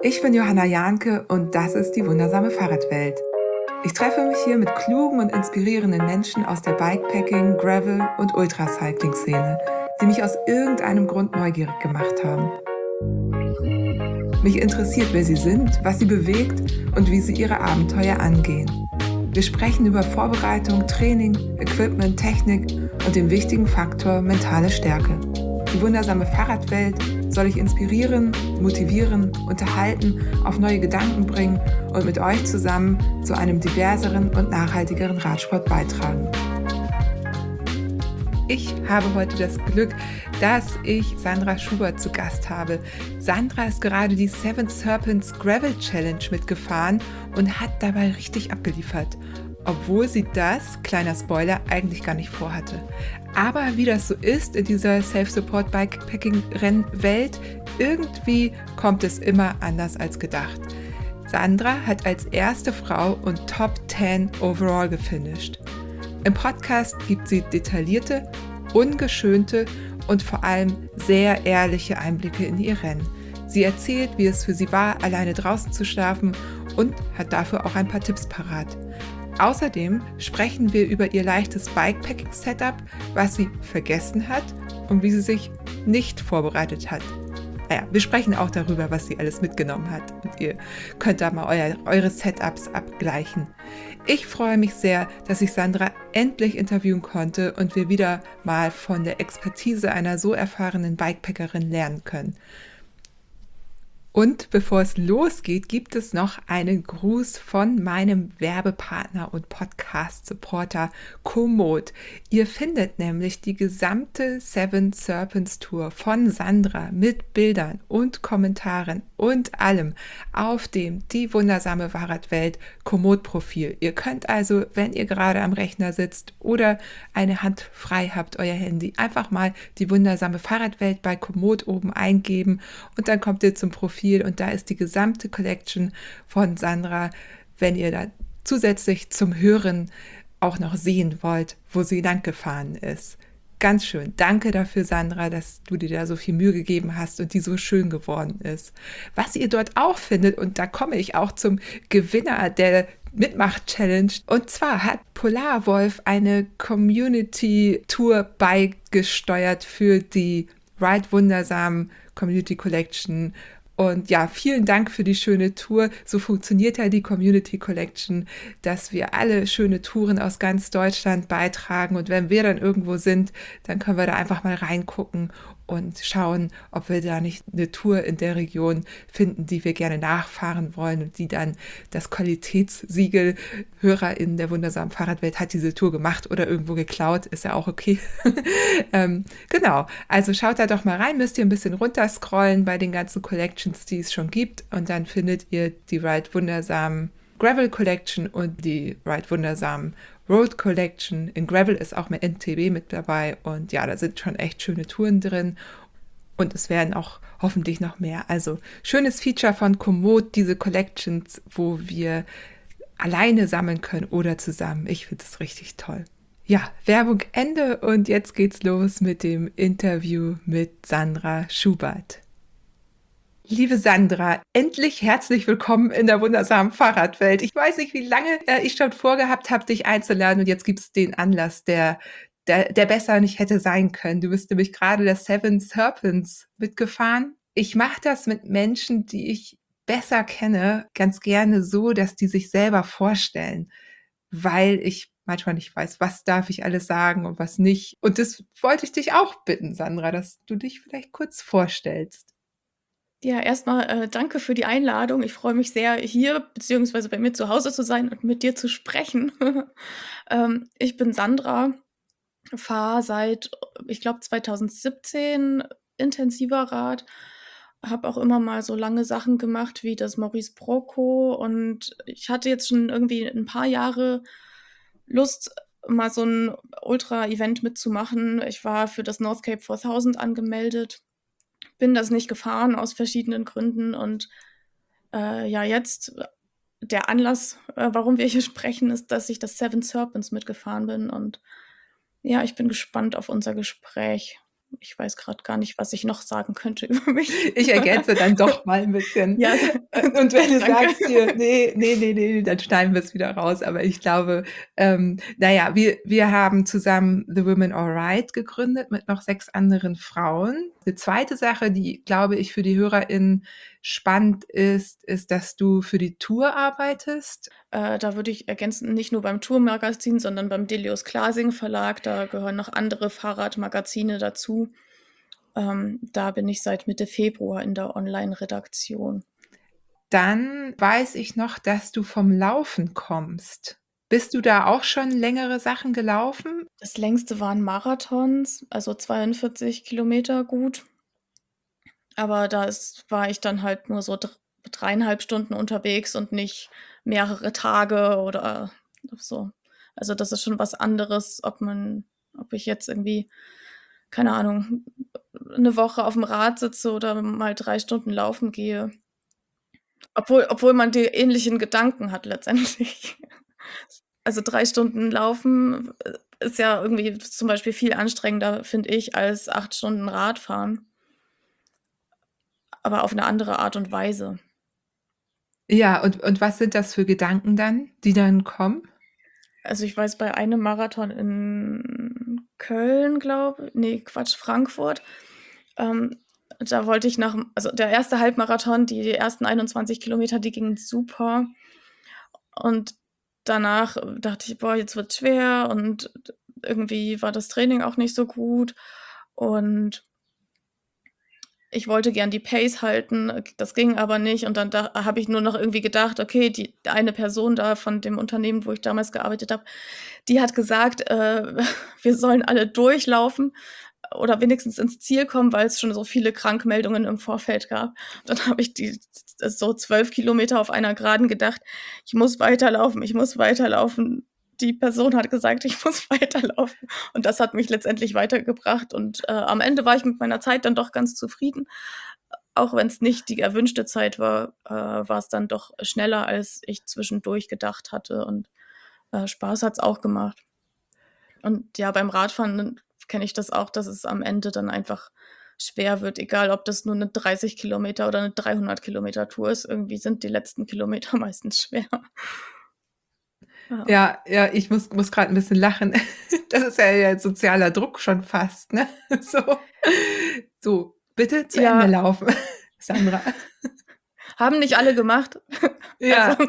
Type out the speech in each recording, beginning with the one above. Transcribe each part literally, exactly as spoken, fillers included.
Ich bin Johanna Jahnke und das ist die wundersame Fahrradwelt. Ich treffe mich hier mit klugen und inspirierenden Menschen aus der Bikepacking-, Gravel- und Ultracycling-Szene, die mich aus irgendeinem Grund neugierig gemacht haben. Mich interessiert, wer sie sind, was sie bewegt und wie sie ihre Abenteuer angehen. Wir sprechen über Vorbereitung, Training, Equipment, Technik und den wichtigen Faktor mentale Stärke. Die wundersame Fahrradwelt soll ich inspirieren, motivieren, unterhalten, auf neue Gedanken bringen und mit euch zusammen zu einem diverseren und nachhaltigeren Radsport beitragen. Ich habe heute das Glück, dass ich Sandra Schubert zu Gast habe. Sandra ist gerade die Seven Serpents Gravel Challenge mitgefahren und hat dabei richtig abgeliefert. Obwohl sie das, kleiner Spoiler, eigentlich gar nicht vorhatte. Aber wie das so ist in dieser Self-Support-Bikepacking-Rennwelt, irgendwie kommt es immer anders als gedacht. Sandra hat als erste Frau und Top zehn overall gefinisht. Im Podcast gibt sie detaillierte, ungeschönte und vor allem sehr ehrliche Einblicke in ihr Rennen. Sie erzählt, wie es für sie war, alleine draußen zu schlafen und hat dafür auch ein paar Tipps parat. Außerdem sprechen wir über ihr leichtes Bikepacking-Setup, was sie vergessen hat und wie sie sich nicht vorbereitet hat. Naja, wir sprechen auch darüber, was sie alles mitgenommen hat. Und ihr könnt da mal euer, eure Setups abgleichen. Ich freue mich sehr, dass ich Sandra endlich interviewen konnte und wir wieder mal von der Expertise einer so erfahrenen Bikepackerin lernen können. Und bevor es losgeht, gibt es noch einen Gruß von meinem Werbepartner und Podcast-Supporter Komoot. Ihr findet nämlich die gesamte Seven Serpents Tour von Sandra mit Bildern und Kommentaren und allem auf dem Die wundersame Fahrradwelt Komoot-Profil. Ihr könnt also, wenn ihr gerade am Rechner sitzt oder eine Hand frei habt, euer Handy, einfach mal die wundersame Fahrradwelt bei Komoot oben eingeben und dann kommt ihr zum Profil. Und da ist die gesamte Collection von Sandra, wenn ihr da zusätzlich zum Hören auch noch sehen wollt, wo sie lang gefahren ist. Ganz schön. Danke dafür, Sandra, dass du dir da so viel Mühe gegeben hast und die so schön geworden ist. Was ihr dort auch findet, und da komme ich auch zum Gewinner der Mitmach-Challenge. Und zwar hat Polarwolf eine Community-Tour beigesteuert für die Ride Wundersam Community Collection. Und ja, vielen Dank für die schöne Tour. So funktioniert ja die Community Collection, dass wir alle schöne Touren aus ganz Deutschland beitragen. Und wenn wir dann irgendwo sind, dann können wir da einfach mal reingucken und schauen, ob wir da nicht eine Tour in der Region finden, die wir gerne nachfahren wollen und die dann das Qualitätssiegel HörerInnen der wundersamen Fahrradwelt hat diese Tour gemacht oder irgendwo geklaut, ist ja auch okay. ähm, genau, also schaut da doch mal rein, müsst ihr ein bisschen runterscrollen bei den ganzen Collections, die es schon gibt und dann findet ihr die Ride Wundersam Gravel Collection und die Ride Wundersam Road Collection. In Gravel ist auch mehr N T B mit dabei und ja, da sind schon echt schöne Touren drin und es werden auch hoffentlich noch mehr. Also schönes Feature von Komoot, diese Collections, wo wir alleine sammeln können oder zusammen. Ich finde es richtig toll. Ja, Werbung Ende und jetzt geht's los mit dem Interview mit Sandra Schubert. Liebe Sandra, endlich herzlich willkommen in der wundersamen Fahrradwelt. Ich weiß nicht, wie lange äh, ich schon vorgehabt habe, dich einzuladen und jetzt gibt es den Anlass, der, der, der besser nicht hätte sein können. Du bist nämlich gerade der Seven Serpents mitgefahren. Ich mache das mit Menschen, die ich besser kenne, ganz gerne so, dass die sich selber vorstellen, weil ich manchmal nicht weiß, was darf ich alles sagen und was nicht. Und das wollte ich dich auch bitten, Sandra, dass du dich vielleicht kurz vorstellst. Ja, erstmal äh, danke für die Einladung. Ich freue mich sehr, hier beziehungsweise bei mir zu Hause zu sein und mit dir zu sprechen. ähm, ich bin Sandra, fahre seit, ich glaube, zweitausendsiebzehn intensiver Rad, habe auch immer mal so lange Sachen gemacht wie das Maurice Brocco und ich hatte jetzt schon irgendwie ein paar Jahre Lust, mal so ein Ultra-Event mitzumachen. Ich war für das North Cape viertausend angemeldet, bin das nicht gefahren aus verschiedenen Gründen und äh, ja, jetzt äh, der Anlass, äh, warum wir hier sprechen, ist, dass ich das Seven Serpents mitgefahren bin und ja, ich bin gespannt auf unser Gespräch. ich weiß grad gar nicht, was ich noch sagen könnte über mich. Ich ergänze dann doch mal 'n bisschen. Ja, s Äh, und wenn du danke. sagst hier: „Ne, ne, ne, ne“, dann schneiden wir's wieder raus. Aber ich glaube, ähm, na ja, wir wir haben zusammen The Women Alright gegründet mit noch sechs anderen Frauen. 'Ne zweite Sache, die, glaube ich, für die HörerInnen spannend ist, ist, dass du für die Tour arbeitest. Äh, da würde ich ergänzen, nicht nur beim Tour-Magazin, sondern beim Delius Glasing Verlag. Da gehören noch andere Fahrradmagazine dazu. Ähm, da bin ich seit Mitte Februar in der Online-Redaktion. Dann weiß ich noch, dass du vom Laufen kommst. Bist du da auch schon längere Sachen gelaufen? Das längste waren Marathons, also zweiundvierzig Kilometer gut. Aber da ist war ich dann halt nur so dr dreieinhalb Stunden unterwegs und nicht mehrere Tage oder so. Also, das ist schon was anderes, ob man ob ich jetzt irgendwie, keine Ahnung, 'ne Woche auf'm Rad sitze oder mal drei Stunden laufen gehe. Obwohl obwohl man die ähnlichen Gedanken hat letztendlich. Also, drei Stunden laufen, äh, ist ja irgendwie zum Beispiel viel anstrengender, finde ich, als acht Stunden Radfahren. Aber auf 'ne andere Art und Weise. Ja, und und was sind das für Gedanken dann, die dann kommen? Also, ich weiß bei einem Marathon in Köln, glaube ne, Quatsch, Frankfurt, ähm, da wollte ich nach'm also, der erste Halbmarathon, die ersten einundzwanzig Kilometer, die gingen super. Und danach dachte ich: „Boah, jetzt wird's schwer“, und irgendwie war das Training auch nicht so gut. Und ich wollte gern die Pace halten, äh, das ging aber nicht. Und dann da habe ich nur noch irgendwie gedacht: „Okay, die eine Person da von dem Unternehmen, wo ich damals gearbeitet habe, die hat gesagt, äh, wir sollen alle durchlaufen oder wenigstens ins Ziel kommen, weil's schon so viele Krankmeldungen im Vorfeld gab.“ Dann habe ich die so zwölf Kilometer auf einer Geraden gedacht: „Ich muss weiterlaufen, ich muss weiterlaufen.“ Die Person hat gesagt, ich muss weiterlaufen. Und das hat mich letztendlich weitergebracht. Und, äh, am Ende war ich mit meiner Zeit dann doch ganz zufrieden. Auch wenn's nicht die erwünschte Zeit war, äh, war's dann doch schneller, als ich zwischendurch gedacht hatte. Und, äh, Spaß hat's auch gemacht. Und ja, beim Radfahren kenne ich das auch, dass es am Ende dann einfach schwer wird, egal ob das nur 'ne dreißig Kilometer oder 'ne dreihundert Kilometer Tour ist. Irgendwie sind die letzten Kilometer meistens schwer. Ja. Ja, ja, ich muss muss grad 'n bisschen lachen. Das ist ja ja sozialer Druck schon fast, ne? So. So, bitte zu Ende Ja. laufen, Sandra. Haben nicht alle gemacht. Also, Ja.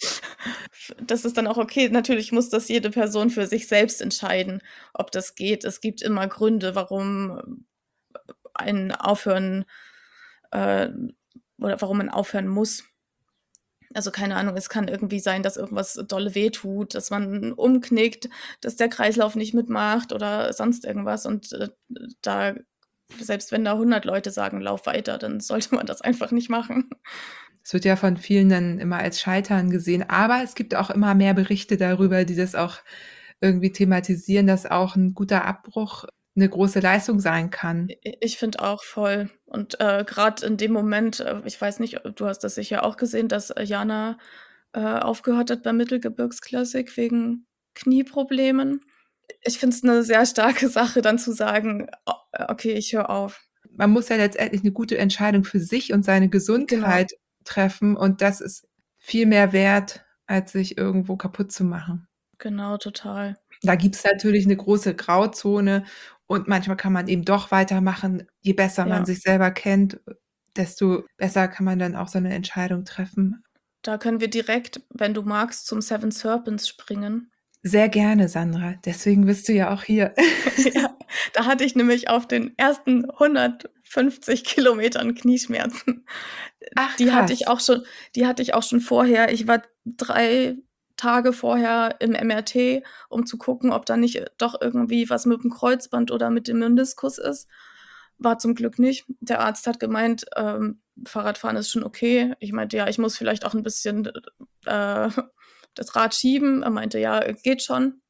das ist dann auch okay. Natürlich muss das jede Person für sich selbst entscheiden, ob das geht. Es gibt immer Gründe, warum ein aufhören äh, oder warum man aufhören muss. Also, keine Ahnung, es kann irgendwie sein, dass irgendwas dolle wehtut, dass man umknickt, dass der Kreislauf nicht mitmacht oder sonst irgendwas. Und, äh, da selbst wenn da hundert Leute sagen: „Lauf weiter“, dann sollte man das einfach nicht machen. Es wird ja von vielen dann immer als Scheitern gesehen, aber es gibt auch immer mehr Berichte darüber, die das auch irgendwie thematisieren, dass auch 'n guter Abbruch 'ne große Leistung sein kann. I ich finde auch voll. Und, äh, grad in dem Moment äh, ich weiß nicht, du hast das sicher auch gesehen, dass Jana, äh, aufgehört hat beim Mittelgebirgsklassik wegen Knieproblemen. Ich finde es 'ne sehr starke Sache, dann zu sagen: „O okay, ich höre auf.“ Man muss ja letztendlich 'ne gute Entscheidung für sich und seine Genau. Gesundheit treffen und das ist viel mehr wert, als sich irgendwo kaputt zu machen. Genau, total. Da gibt's natürlich 'ne große Grauzone und manchmal kann man eben doch weitermachen. Je besser man Ja. sich selber kennt, desto besser kann man dann auch so 'ne Entscheidung treffen. Da können wir direkt, wenn du magst, zum Seven Serpents springen. Sehr gerne, Sandra. Deswegen bist du ja auch hier. Ja, da hatte ich nämlich auf den ersten hundertfünfzig Kilometern Knieschmerzen. Ach, Die hatte ich krass. auch schon die hatte ich auch schon vorher. Ich war drei Tage vorher im MRT, um zu gucken, ob da nicht doch irgendwie was mit'm Kreuzband oder mit dem Meniskus ist. War zum Glück nicht. Der Arzt hat gemeint, ähm, Fahrradfahren ist schon okay. Ich meinte: „Ja, ich muss vielleicht auch 'n bisschen, äh, das Rad schieben.“ Er meinte: „Ja, geht schon.“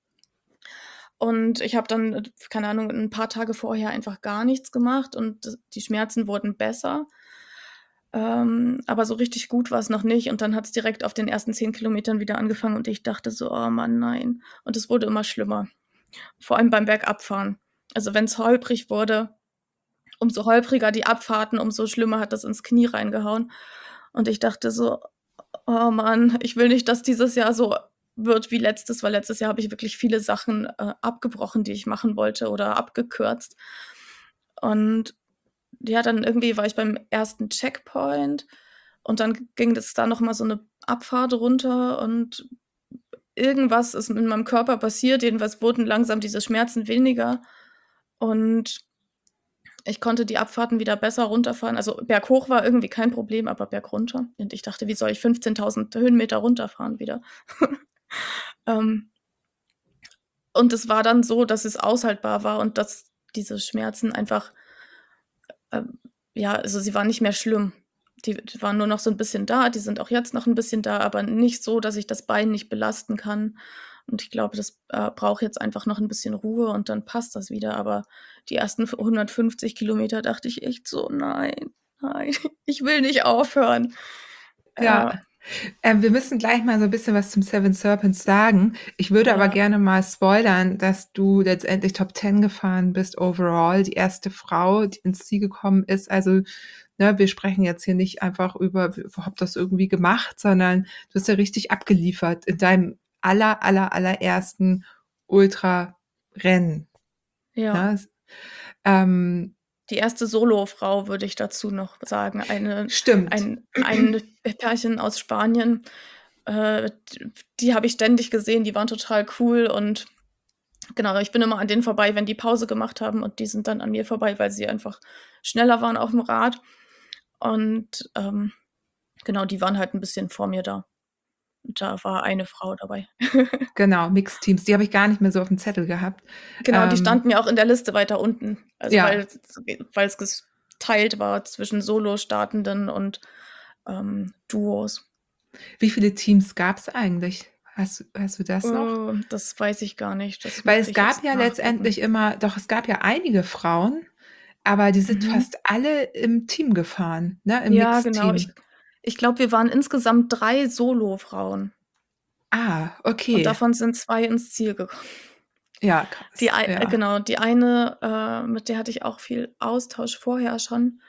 Und ich habe dann, keine Ahnung, 'n paar Tage vorher einfach gar nichts gemacht und d die Schmerzen wurden besser. Ähm, aber so richtig gut war's noch nicht und dann hat's direkt auf den ersten zehn Kilometern wieder angefangen und ich dachte so: „Oh Mann, nein.“ Und es wurde immer schlimmer, vor allem beim Bergabfahren. Also, wenn's holprig wurde umso holpriger die Abfahrten, umso schlimmer hat das ins Knie reingehauen. Und ich dachte so: „Oh Mann, ich will nicht, dass dieses Jahr so wird wie letztes“, weil letztes Jahr habe ich wirklich viele Sachen, äh, abgebrochen, die ich machen wollte oder abgekürzt. Und ja, dann irgendwie war ich beim ersten Checkpoint und dann ging das da noch mal so 'ne Abfahrt runter und irgendwas ist in meinem Körper passiert. Jedenfalls wurden langsam diese Schmerzen weniger und ich konnte die Abfahrten wieder besser runterfahren. Also, berghoch war irgendwie kein Problem, aber bergunter und ich dachte: „Wie soll ich fünfzehntausend Höhenmeter runterfahren wieder?“ Ähm, und es war dann so, dass es aushaltbar war und dass diese Schmerzen einfach, ähm ja, also, sie waren nicht mehr schlimm. Die die waren nur noch so 'n bisschen da, die sind auch jetzt noch 'n bisschen da, aber nicht so, dass ich das Bein nicht belasten kann. Und ich glaube, das, äh, braucht jetzt einfach noch 'n bisschen Ruhe und dann passt das wieder. Aber die ersten f hundertfünfzig Kilometer dachte ich echt so: „Nein, nein, ich will nicht aufhören.“ Ja, Ja, ähm, wir müssen gleich mal so 'n bisschen was zum Seven Serpents sagen. Ich würde aber ja, gerne mal spoilern, dass du letztendlich Top Ten gefahren bist overall, die erste Frau, die ins Ziel gekommen ist. Also, ne, wir sprechen jetzt hier nicht einfach über, w habe das irgendwie gemacht, sondern du hast ja richtig abgeliefert in deinem aller, aller, allerersten Ultrarennen, ja. ne? S ähm, Die erste Solofrau würde ich dazu noch sagen. Eine stimmt. ein ein Pärchen aus Spanien, äh, d die habe ich ständig gesehen, die waren total cool und genau, ich bin immer an denen vorbei, wenn die Pause gemacht haben und die sind dann an mir vorbei, weil sie einfach schneller waren auf'm Rad und, ähm, genau, die waren halt 'n bisschen vor mir da. Und da war eine Frau dabei. Genau, Mixteams, die habe ich gar nicht mehr so aufm Zettel gehabt. Genau, die Ähm, standen ja auch in der Liste weiter unten. Also, ja. weil's weil's geteilt war zwischen Solostartenden und, ähm, Duos. Wie viele Teams gab's eigentlich? Hast du hast du das noch? Äh, das weiß ich gar nicht. Das Weil müsste es ich gab jetzt ja nachgucken. letztendlich immer doch, es gab ja einige Frauen, aber die sind Mhm. fast alle im Team gefahren, ne, im Ja, genau. Mixteam. Ich ich glaube, wir waren insgesamt drei Solofrauen Ah, und okay. davon sind zwei ins Ziel gekommen. Ja, Die krass, ei äh, ja. genau, die eine, äh, mit der hatte ich auch viel Austausch vorher schon.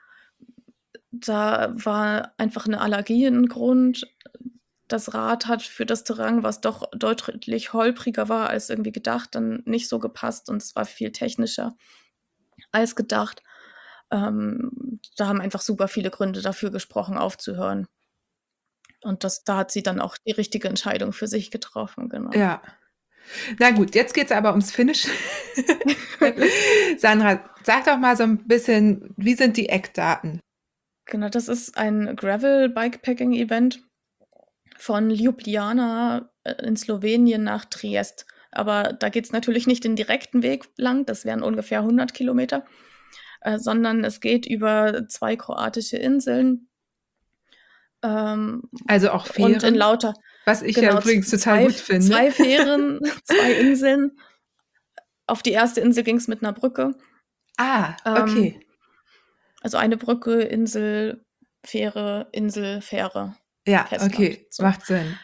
Da war einfach 'ne Allergie 'n Grund. Das Rad hat für das Terrain, was doch deutlich holpriger war als irgendwie gedacht, dann nicht so gepasst und es war viel technischer als gedacht. Ähm, da haben einfach super viele Gründe dafür gesprochen, aufzuhören. Und das da hat sie dann auch die richtige Entscheidung für sich getroffen, genau. Ja. Na gut, jetzt geht's aber ums Finish. Sandra, sag doch mal so 'n bisschen, wie sind die Eckdaten? Genau, das ist ein Gravel-Bikepacking-Event von Ljubljana, äh, in Slowenien nach Triest. Aber da geht's natürlich nicht den direkten Weg lang, das wären ungefähr hundert Kilometer, äh, sondern es geht über zwei kroatische Inseln, ähm, Also auch und in Fähren, lauter was ich ja genau, z übrigens total zwei gut F finde. zwei Fähren, zwei Inseln. Auf die erste Insel ging's mit 'ner Brücke. Ah, Ähm, okay. also eine Brücke, Insel, Fähre, Insel, Fähre, Ja, Festland, okay, so. macht Sinn.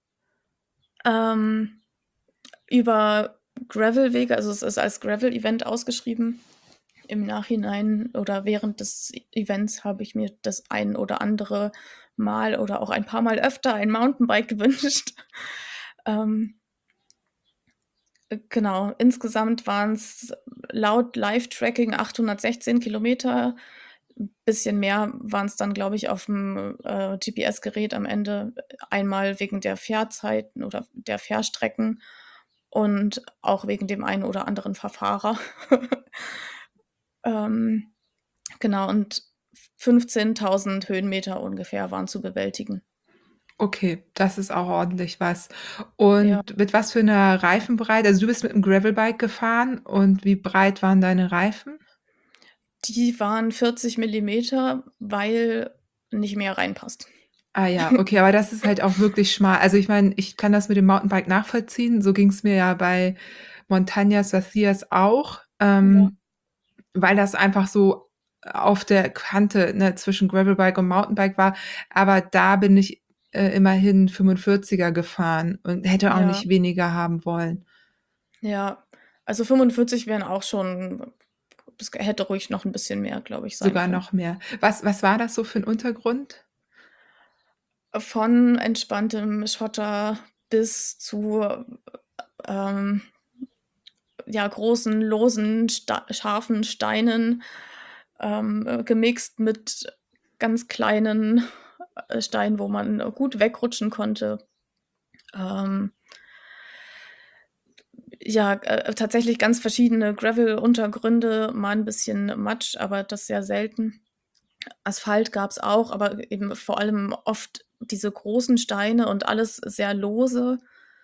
Ähm, über Gravelwege, also es ist als Gravel-Event ausgeschrieben. Im Nachhinein oder während des Events habe ich mir das ein oder andere Mal oder auch ein paar Mal öfter ein Mountainbike gewünscht. Ähm, äh, genau, insgesamt waren's laut Live-Tracking achthundertsechzehn Kilometer. 'N bisschen mehr waren's dann, glaube ich, auf'm, äh, G P S-Gerät am Ende. Einmal wegen der Fährzeiten oder der Fährstrecken und auch wegen dem einen oder anderen Verfahrer. Ähm, genau und fünfzehntausend Höhenmeter ungefähr waren zu bewältigen. Okay, das ist auch ordentlich was. Ja, Und mit was für 'ner Reifenbreite, also, du bist mit 'm Gravelbike gefahren und wie breit waren deine Reifen? die waren vierzig Millimeter, weil nicht mehr reinpasst. Ah ja, okay, aber das ist halt auch wirklich schmal. Also, ich meine, ich kann das mit dem Mountainbike nachvollziehen. So ging's mir ja bei Montañas Vacías auch, Ja, ähm, weil das einfach so auf der Kante, ne, zwischen Gravelbike und Mountainbike war. Aber da bin ich, äh, immerhin fünfundvierziger gefahren und hätte auch ja, nicht weniger haben wollen. ja. Also fünfundvierzig wären auch schon es hätte ruhig noch ein bisschen mehr, glaube ich, sein Sogar können. noch mehr. Was was war das so für 'n Untergrund? Von entspanntem Schotter bis zu, ähm, ja, großen, losen, sta scharfen Steinen, ähm, äh, gemixt mit ganz kleinen, äh, Steinen, wo man äh, gut wegrutschen konnte. Ähm, ja, äh, tatsächlich ganz verschiedene Gravel-Untergründe, mal 'n bisschen Matsch, aber das sehr selten. Asphalt gab's auch, aber eben vor allem oft diese großen Steine und alles sehr lose.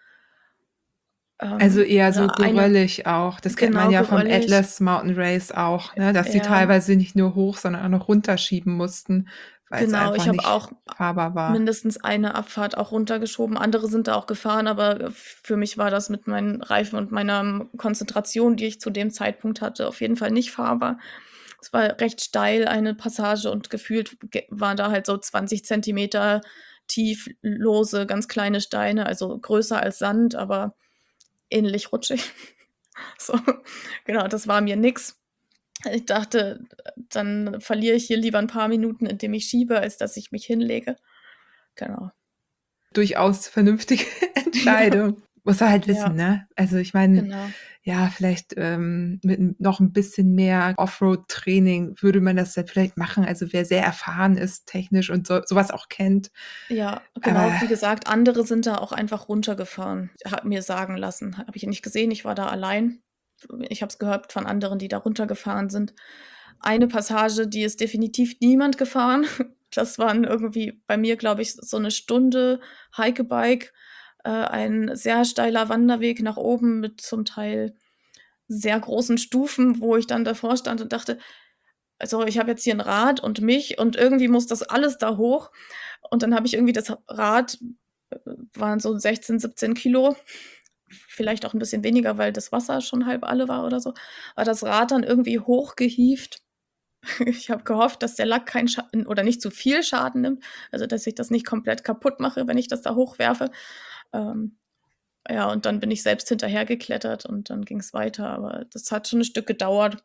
Also, Ähm, eher so oder eine geröllig auch. Das kennt man genau, ja vom geröllig. Atlas Mountain Race auch, ne, dass die Ja, teilweise nicht nur hoch, sondern auch noch runterschieben mussten, weil's genau. einfach Ich habe nicht auch fahrbar war. mindestens eine Abfahrt auch runtergeschoben. Andere sind da auch gefahren, aber, äh, für mich war das mit meinen Reifen und meiner, hm, Konzentration, die ich zu dem Zeitpunkt hatte, auf jeden Fall nicht fahrbar. Es war recht steil, eine Passage, und gefühlt ge waren da halt so zwanzig Zentimeter tief lose, ganz kleine Steine, also größer als Sand, aber ähnlich rutschig. So, genau, das war mir nix. Ich dachte, dann verliere ich hier lieber 'n paar Minuten, indem ich schiebe, als dass ich mich hinlege. Genau. Durchaus vernünftige Ja, Entscheidung. Muss er halt ja, wissen, ne? Also, ich meine, genau. ja, vielleicht, ähm, mit 'n noch 'n bisschen mehr Offroad-Training würde man das dann vielleicht machen. Also, wer sehr erfahren ist technisch und so so was auch kennt. Ja, Aber genau, wie gesagt, andere sind da auch einfach runtergefahren. Habe mir sagen lassen. Habe ich nicht gesehen, ich war da allein. Ich habe es gehört von anderen, die da runtergefahren sind. Eine Passage, die ist definitiv niemand gefahren. Das waren irgendwie bei mir, glaube ich, so 'ne Stunde Hike-a-Bike, äh, ein sehr steiler Wanderweg nach oben mit zum Teil sehr großen Stufen, wo ich dann davor stand und dachte: „Also, ich habe jetzt hier 'n Rad und mich und irgendwie muss das alles da hoch.“ Und dann habe ich irgendwie das Rad, äh, waren so sechzehn, siebzehn Kilo, vielleicht auch 'n bisschen weniger, weil das Wasser schon halb alle war oder so, war das Rad dann irgendwie hochgehievt. Ich habe gehofft, dass der Lack keinen Schaden oder nicht zu viel Schaden nimmt, also, dass ich das nicht komplett kaputt mache, wenn ich das da hochwerfe. Ähm, ja, und dann bin ich selbst hinterhergeklettert und dann ging's weiter, aber das hat schon 'n Stück gedauert.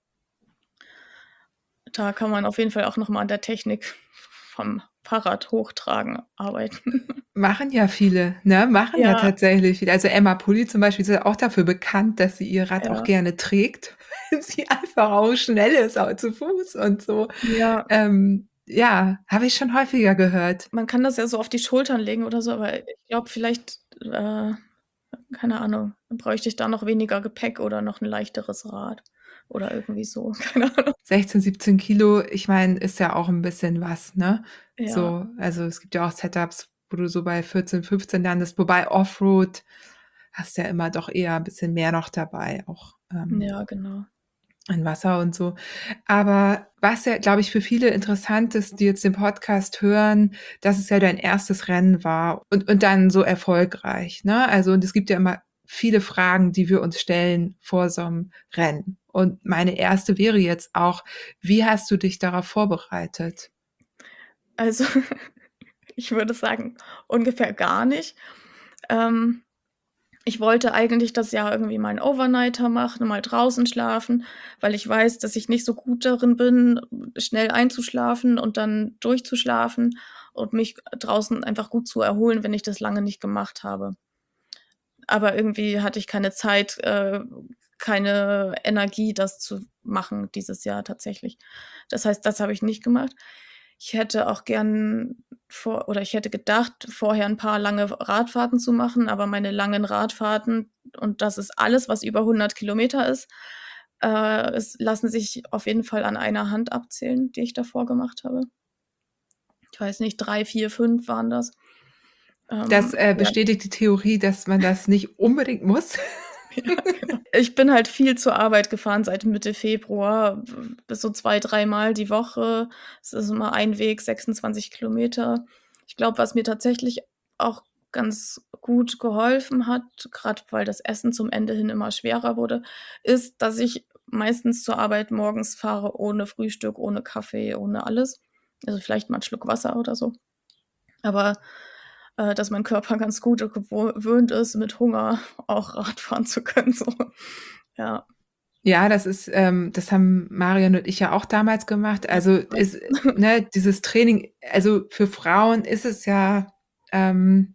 Da kann man auf jeden Fall auch noch mal an der Technik vom Fahrrad hochtragen arbeiten. machen ja viele, ne? Machen ja Ja, tatsächlich viele. Also, Emma Pully zum Beispiel ist ja auch dafür bekannt, dass sie ihr Rad auch ja, gerne trägt, weil sie einfach auch schnell ist, auch zu Fuß und so. ja. Ähm, ja, habe ich schon häufiger gehört. Man kann das ja so auf die Schultern legen oder so, aber ich glaube vielleicht, äh, keine Ahnung, dann bräuchte ich da noch weniger Gepäck oder noch 'n leichteres Rad oder irgendwie so, keine Ahnung. sechzehn, siebzehn Kilo, ich meine, ist ja auch 'n bisschen was, ne? Ja, So, also, es gibt ja auch Setups, wo du so bei vierzehn, fünfzehn landest, wobei Offroad hast ja immer doch eher 'n bisschen mehr noch dabei, auch, ähm, ja, genau. an Wasser und so. Aber was ja, glaube ich, für viele interessant ist, die jetzt den Podcast hören, dass es ja dein erstes Rennen war und und dann so erfolgreich, ne? Also, und es gibt ja immer viele Fragen, die wir uns stellen vor so 'nem Rennen. Und meine erste wäre jetzt auch: Wie hast du dich darauf vorbereitet? Also, ich würde sagen, ungefähr gar nicht. Ähm, ich wollte eigentlich das Jahr irgendwie mal 'n Overnighter machen, mal draußen schlafen, weil ich weiß, dass ich nicht so gut darin bin, schnell einzuschlafen und dann durchzuschlafen und mich draußen einfach gut zu erholen, wenn ich das lange nicht gemacht habe. Aber irgendwie hatte ich keine Zeit, äh, keine Energie, das zu machen dieses Jahr tatsächlich. Das heißt, das habe ich nicht gemacht. Ich hätte auch gern vor oder ich hätte gedacht, vorher 'n paar lange Radfahrten zu machen, aber meine langen Radfahrten, und das ist alles, was über hundert Kilometer ist, äh, es lassen sich auf jeden Fall an einer Hand abzählen, die ich davor gemacht habe. Ich weiß nicht, drei, vier, fünf waren das. Das, Ähm, äh, ja. bestätigt die Theorie, dass man das nicht unbedingt muss. Ja, genau. Ich bin halt viel zur Arbeit gefahren seit Mitte Februar, w bis so zwei, dreimal die Woche. Es ist immer ein Weg, sechsundzwanzig Kilometer. Ich glaube, was mir tatsächlich auch ganz gut geholfen hat, grad weil das Essen zum Ende hin immer schwerer wurde, ist, dass ich meistens zur Arbeit morgens fahre ohne Frühstück, ohne Kaffee, ohne alles. Also, vielleicht mal 'n Schluck Wasser oder so. Aber, äh, dass mein Körper ganz gut gewo gewöhnt ist, mit Hunger auch Radfahren zu können, so. Ja. Ja, das ist ähm, das haben Marion und ich ja auch damals gemacht. Ja, Also, was? ist ne, dieses Training also, für Frauen ist es ja, ähm,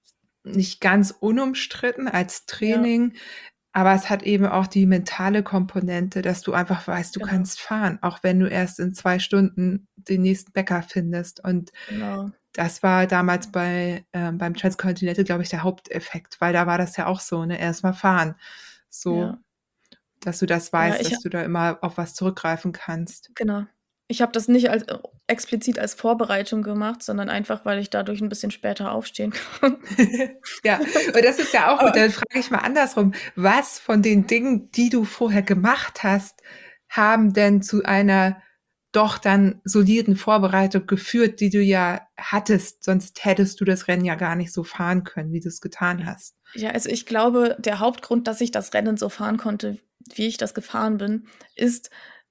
nicht ganz unumstritten als Ja, Training, aber es hat eben auch die mentale Komponente, dass du einfach weißt, du genau, kannst fahren, auch wenn du erst in zwei Stunden den nächsten Bäcker findest. Und genau. das war damals bei ähm, beim Transcontinental, glaube ich, der Haupteffekt, weil da war das ja auch so, ne, erst mal fahren. So, Ja. dass du das Ja, weißt, ich dass du da immer auf was zurückgreifen kannst. Genau. Ich habe das nicht als äh, explizit als Vorbereitung gemacht, sondern einfach, weil ich dadurch 'n bisschen später aufstehen kann. Ja, und das ist ja auch gut, Aber dann frage ich mal andersrum. Was von den Dingen, die du vorher gemacht hast, haben denn zu einer doch dann soliden Vorbereitung geführt, die du ja hattest? Sonst hättest du das Rennen ja gar nicht so fahren können, wie du's getan hast. ja, also, ich glaube, der Hauptgrund, dass ich das Rennen so fahren konnte, wie ich das gefahren bin, ist,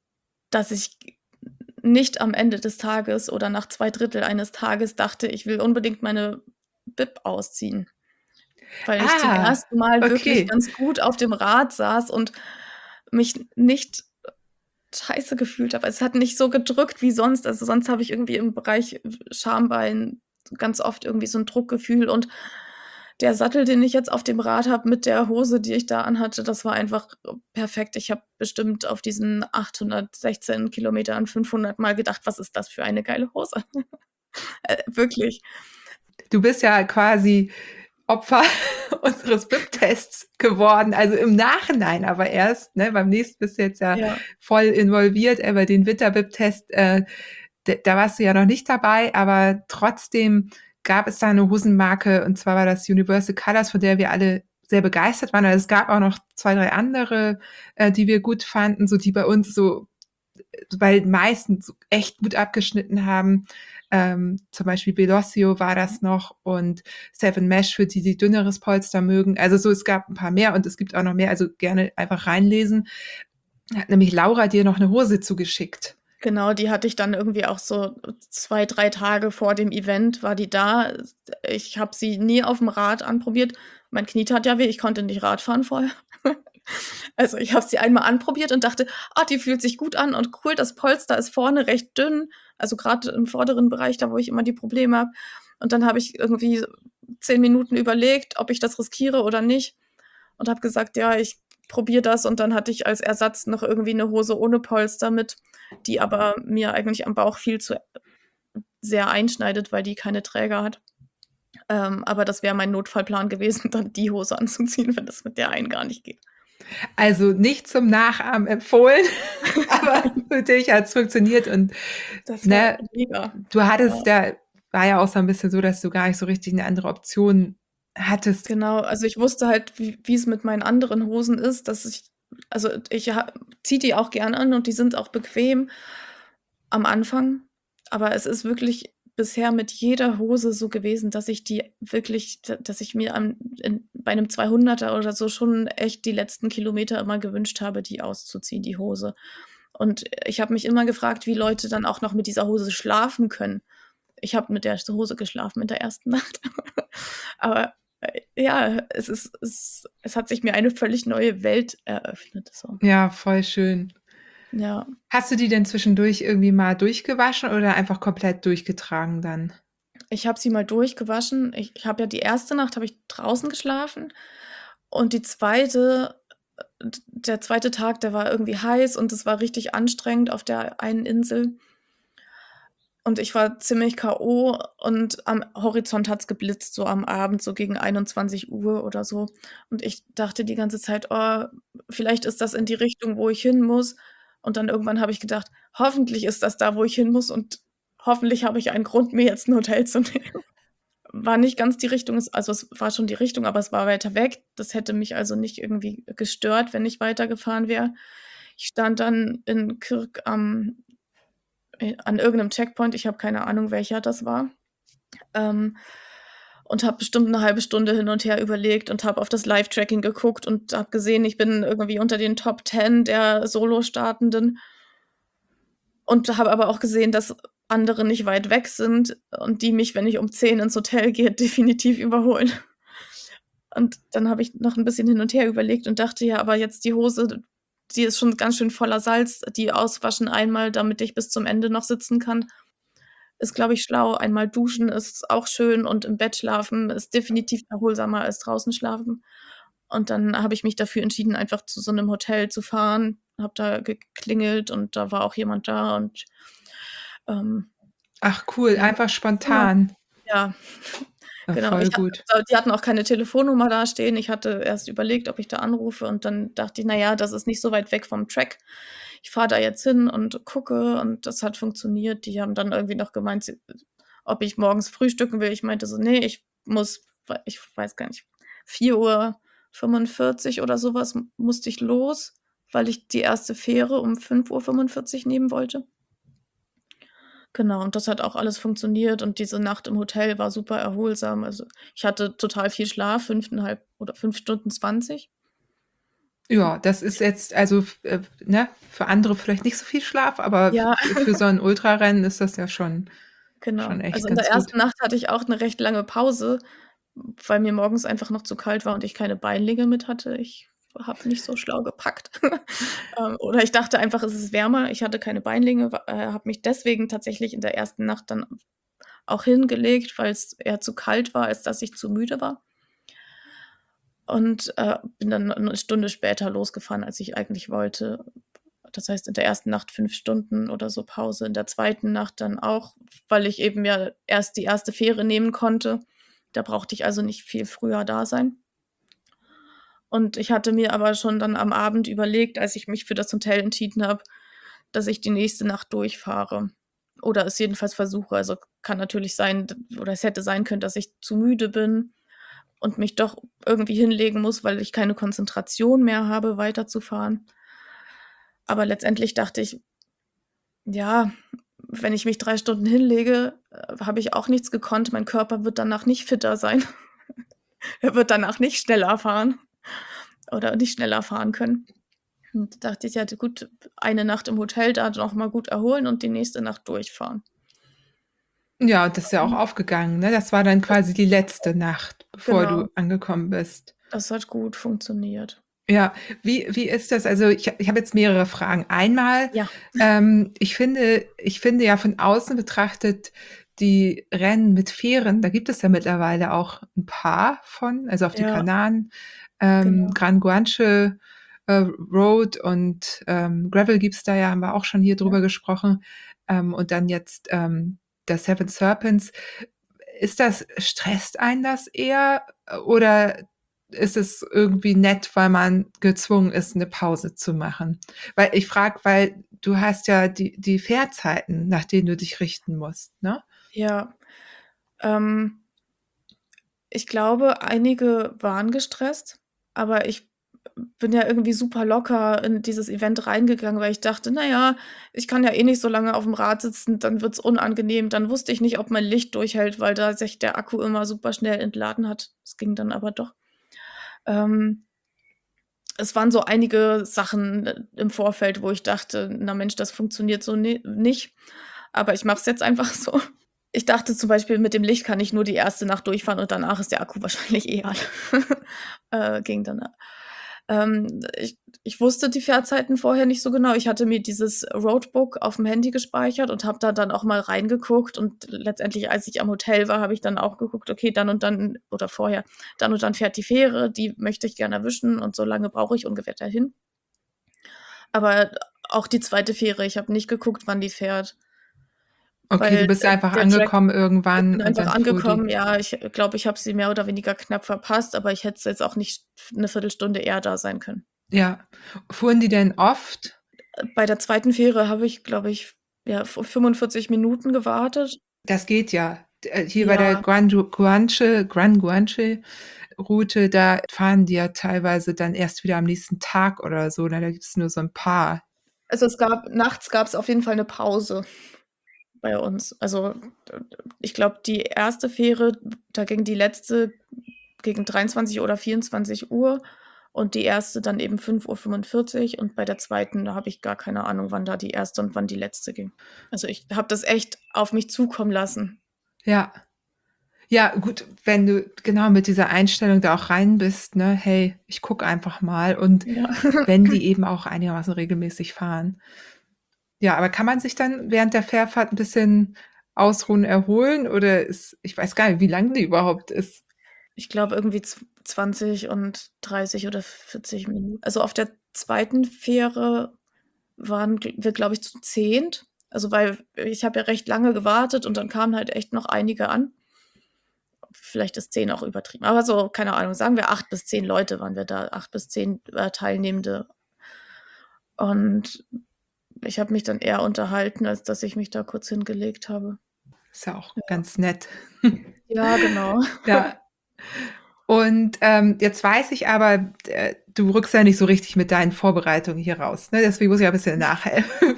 dass ich nicht am Ende des Tages oder nach zwei Drittel eines Tages dachte, ich will unbedingt meine Bib ausziehen, weil ich zum Ah, ersten Mal wirklich okay. ganz gut auf dem Rad saß und mich nicht scheiße gefühlt habe. Es hat nicht so gedrückt wie sonst. Also, sonst habe ich irgendwie im Bereich Schambein ganz oft irgendwie so 'n Druckgefühl und der Sattel, den ich jetzt auf dem Rad habe mit der Hose, die ich da anhatte, das war einfach perfekt. Ich habe bestimmt auf diesen achthundertsechzehn Kilometern fünfhundert Mal gedacht: „Was ist das für eine geile Hose?“ Äh, wirklich. Du bist ja quasi Opfer unseres Bib-Tests geworden, also im Nachhinein aber erst, ne? Beim nächsten bist du jetzt ja Ja, voll involviert, aber den Winter-Bib-Test, äh, d da warst du ja noch nicht dabei, aber trotzdem gab es da 'ne Hosenmarke, und zwar war das Universal Colors, von der wir alle sehr begeistert waren. Also, es gab auch noch zwei, drei andere, äh, die wir gut fanden, so die bei uns so bei den meisten so echt gut abgeschnitten haben. Ähm, zum Beispiel Velocio war das noch und Seven Mesh für die, die dünneres Polster mögen. Also so, es gab ein paar mehr und es gibt auch noch mehr, also gerne einfach reinlesen. Hat nämlich Laura dir noch eine Hose zugeschickt. genau, die hatte ich dann irgendwie auch so zwei, drei Tage vor dem Event war die da. Ich habe sie nie aufm Rad anprobiert. Mein Knie tat ja weh, ich konnte nicht Rad fahren vorher. Also, ich habe sie einmal anprobiert und dachte: „Ah, die fühlt sich gut an und cool, das Polster ist vorne recht dünn“, also grad im vorderen Bereich, da wo ich immer die Probleme habe. Und dann habe ich irgendwie zehn Minuten überlegt, ob ich das riskiere oder nicht und habe gesagt: „Ja, ich probiere das.“ Und dann hatte ich als Ersatz noch irgendwie 'ne Hose ohne Polster mit, die aber mir eigentlich am Bauch viel zu sehr einschneidet, weil die keine Träger hat. Ähm, aber das wäre mein Notfallplan gewesen, dann die Hose anzuziehen, wenn das mit der einen gar nicht geht. Also nicht zum Nachahmen empfohlen, aber für dich hat's funktioniert und, Das war ne, mega. du Ja, hattest ja war ja auch so ein bisschen so, dass du gar nicht so richtig eine andere Option hattest. genau. Also, ich wusste halt, wie wie's mit meinen anderen Hosen ist, dass ich also, ich ha ziehe die auch gern an und die sind auch bequem am Anfang, aber es ist wirklich bisher mit jeder Hose so gewesen, dass ich die wirklich d dass ich mir am in bei 'nem zweihunderter oder so schon echt die letzten Kilometer immer gewünscht habe, die auszuziehen, die Hose. Und ich habe mich immer gefragt, wie Leute dann auch noch mit dieser Hose schlafen können. Ich habe mit der Hose geschlafen in der ersten Nacht. Aber, äh, ja, es ist es es hat sich mir eine völlig neue Welt eröffnet, so. Ja, voll schön. Ja. Hast du die denn zwischendurch irgendwie mal durchgewaschen oder einfach komplett durchgetragen dann? Ich habe sie mal durchgewaschen. Ich ich habe ja die erste Nacht habe ich draußen geschlafen und die zweite d der zweite Tag, der war irgendwie heiß und es war richtig anstrengend auf der einen Insel. Und ich war ziemlich K O und am Horizont hat's geblitzt, so am Abend, so gegen einundzwanzig Uhr oder so. Und ich dachte die ganze Zeit: „Oh, vielleicht ist das in die Richtung, wo ich hin muss.“ Und dann irgendwann habe ich gedacht: „Hoffentlich ist das da, wo ich hin muss und hoffentlich habe ich einen Grund, mir jetzt 'n Hotel zu nehmen.“ War nicht ganz die Richtung, es also, es war schon die Richtung, aber es war weiter weg. Das hätte mich also nicht irgendwie gestört, wenn ich weitergefahren wäre. Ich stand dann in Kirk am äh, an irgend 'nem Checkpoint, ich habe keine Ahnung, welcher das war, ähm, und habe bestimmt 'ne halbe Stunde hin und her überlegt und habe auf das Live-Tracking geguckt und habe gesehen, ich bin irgendwie unter den Top zehn der Solostartenden und habe aber auch gesehen, dass andere nicht weit weg sind und die mich, wenn ich um zehn ins Hotel gehe, definitiv überholen. Und dann habe ich noch 'n bisschen hin und her überlegt und dachte: „Ja, aber jetzt die Hose, die ist schon ganz schön voller Salz. Die auswaschen einmal, damit ich bis zum Ende noch sitzen kann, ist, glaube ich, schlau. Einmal duschen ist auch schön und im Bett schlafen ist definitiv erholsamer als draußen schlafen. Und dann habe ich mich dafür entschieden, einfach zu so 'nem Hotel zu fahren, habe da geklingelt und da war auch jemand da und, ähm Ach cool, ja. einfach Ja. spontan. Ja. Ja, Genau, ich voll hatte gut. da die hatten auch keine Telefonnummer da stehen. Ich hatte erst überlegt, ob ich da anrufe und dann dachte ich: „Na ja, das ist nicht so weit weg vom Track. Ich fahre da jetzt hin und gucke“, und das hat funktioniert. Die haben dann irgendwie noch gemeint, sie ob ich morgens frühstücken will. Ich meinte so: „Ne, ich muss“, wei ich weiß gar nicht, vier Uhr fünfundvierzig oder so was m musste ich los, weil ich die erste Fähre um fünf Uhr fünfundvierzig nehmen wollte. Genau, und das hat auch alles funktioniert und diese Nacht im Hotel war super erholsam. Also, ich hatte total viel Schlaf, fünfeinhalb oder fünf Stunden zwanzig. Ja, das ist jetzt also, f äh, ne, für andere vielleicht nicht so viel Schlaf, aber f Ja. für für so 'n Ultrarennen ist das ja schon Genau. schon echt Also, in der ganz gut. ersten Nacht hatte ich auch 'ne recht lange Pause, weil mir morgens einfach noch zu kalt war und ich keine Beinlinge mit hatte. Ich habe nicht so schlau gepackt. Ähm, oder ich dachte einfach, es ist wärmer. Ich hatte keine Beinlinge, wa äh, habe mich deswegen tatsächlich in der ersten Nacht dann auch hingelegt, weil's eher zu kalt war, als dass ich zu müde war. Und, äh, bin dann 'ne Stunde später losgefahren, als ich eigentlich wollte. Das heißt, in der ersten Nacht fünf Stunden oder so Pause, in der zweiten Nacht dann auch, weil ich eben ja erst die erste Fähre nehmen konnte. Da brauchte ich also nicht viel früher da sein. Und ich hatte mir aber schon dann am Abend überlegt, als ich mich für das Hotel entschieden habe, dass ich die nächste Nacht durchfahre oder es jedenfalls versuche. Also, kann natürlich sein d oder es hätte sein können, dass ich zu müde bin und mich doch irgendwie hinlegen muss, weil ich keine Konzentration mehr habe, weiterzufahren. Aber letztendlich dachte ich ja, wenn ich mich drei Stunden hinlege, äh, habe ich auch nichts gekonnt. Mein Körper wird danach nicht fitter sein. Er wird danach nicht schneller fahren oder nicht schneller fahren können. Und da dachte ich: „Ja, d gut, eine Nacht im Hotel, da noch mal gut erholen und die nächste Nacht durchfahren.“ Ja, und das ist ja auch Mhm. aufgegangen, ne? Das war dann Das quasi die letzte Nacht, bevor Genau. du angekommen bist. Das hat gut funktioniert. Ja, wie wie ist das? Also, ich ha ich habe jetzt mehrere Fragen. Einmal, Ja. ähm, ich finde ich finde ja von außen betrachtet die Rennen mit Fähren, da gibt es ja mittlerweile auch 'n paar von, also, auf die Ja. Kanaren, ähm, Genau. Gran Guanche, äh, Road und, ähm, Gravel gibt's da ja, haben wir auch schon hier Ja. drüber gesprochen, ähm, und dann jetzt, ähm, der Seven Serpents. Ist das stresst einen das eher oder ist es irgendwie nett, weil man gezwungen ist, 'ne Pause zu machen? Weil ich frage, weil du hast ja die die Fährzeiten, nach denen du dich richten musst, ne? Ja, ähm ich glaube, einige waren gestresst, aber ich bin ja irgendwie super locker in dieses Event reingegangen, weil ich dachte: „Na ja, ich kann ja eh nicht so lange auf'm Rad sitzen, dann wird's unangenehm.“ Dann wusste ich nicht, ob mein Licht durchhält, weil da sich der Akku immer super schnell entladen hat. Es ging dann aber doch. Ähm es waren so einige Sachen, äh, im Vorfeld, wo ich dachte: „Na Mensch, das funktioniert so ni nicht, aber ich mache es jetzt einfach so.“ Ich dachte zum Beispiel, mit dem Licht kann ich nur die erste Nacht durchfahren und danach ist der Akku wahrscheinlich eh alle. Äh, ging dann, ähm, ich ich wusste die Fährzeiten vorher nicht so genau. Ich hatte mir dieses Roadbook auf'm Handy gespeichert und habe da dann auch mal reingeguckt und letztendlich, als ich am Hotel war, habe ich dann auch geguckt: „Okay, dann und dann“ oder vorher: „Dann und dann fährt die Fähre, die möchte ich gerne erwischen und so lange brauche ich ungefähr dahin.“ Aber auch die zweite Fähre, ich habe nicht geguckt, wann die fährt. Okay, du Weil, bist äh, einfach der Track angekommen ich irgendwann bin und einfach dann fuhr die angekommen, ja. Ich glaube, ich habe sie mehr oder weniger knapp verpasst, aber ich hätte jetzt auch nicht f 'ne Viertelstunde eher da sein können. Ja. Fuhren die denn oft? Äh, bei der zweiten Fähre habe ich, glaube ich, ja, f fünfundvierzig Minuten gewartet. Das geht ja. D äh, hier bei der Ja. Guanju Guanche Gran Guanche Route, da fahren die ja teilweise dann erst wieder am nächsten Tag oder so, ne? Da gibt's nur so 'n paar. Also, es gab nachts gab's auf jeden Fall 'ne Pause bei uns. Also, d d ich glaube, die erste Fähre, da ging die letzte gegen dreiundzwanzig oder vierundzwanzig Uhr und die erste dann eben fünf Uhr fünfundvierzig und bei der zweiten, da habe ich gar keine Ahnung, wann da die erste und wann die letzte ging. Also, ich habe das echt auf mich zukommen lassen. Ja. Ja, gut, wenn du genau mit dieser Einstellung da auch rein bist, ne: „Hey, ich gucke einfach mal“ und Ja. wenn die eben auch einigermaßen regelmäßig fahren. Ja, aber kann man sich dann während der Fährfahrt 'n bisschen ausruhen, erholen oder ist ich weiß gar nicht, wie lang die überhaupt ist. Ich glaube irgendwie zw zwanzig und dreißig oder vierzig Minuten. Also, auf der zweiten Fähre waren gl wir, glaube ich, zu zehnt. Also, weil ich habe ja recht lange gewartet und dann kamen halt echt noch einige an. Vielleicht ist zehn auch übertrieben, aber so, keine Ahnung, sagen wir acht bis zehn Leute waren wir da, acht bis zehn, äh, Teilnehmende. Und ich habe mich dann eher unterhalten, als dass ich mich da kurz hingelegt habe. Ist ja auch Ja. ganz nett. Ja, genau. Ja. Und, ähm, jetzt weiß ich aber, äh, du rückst ja nicht so richtig mit deinen Vorbereitungen hier raus, ne? Deswegen muss ich ein bisschen nachhelfen.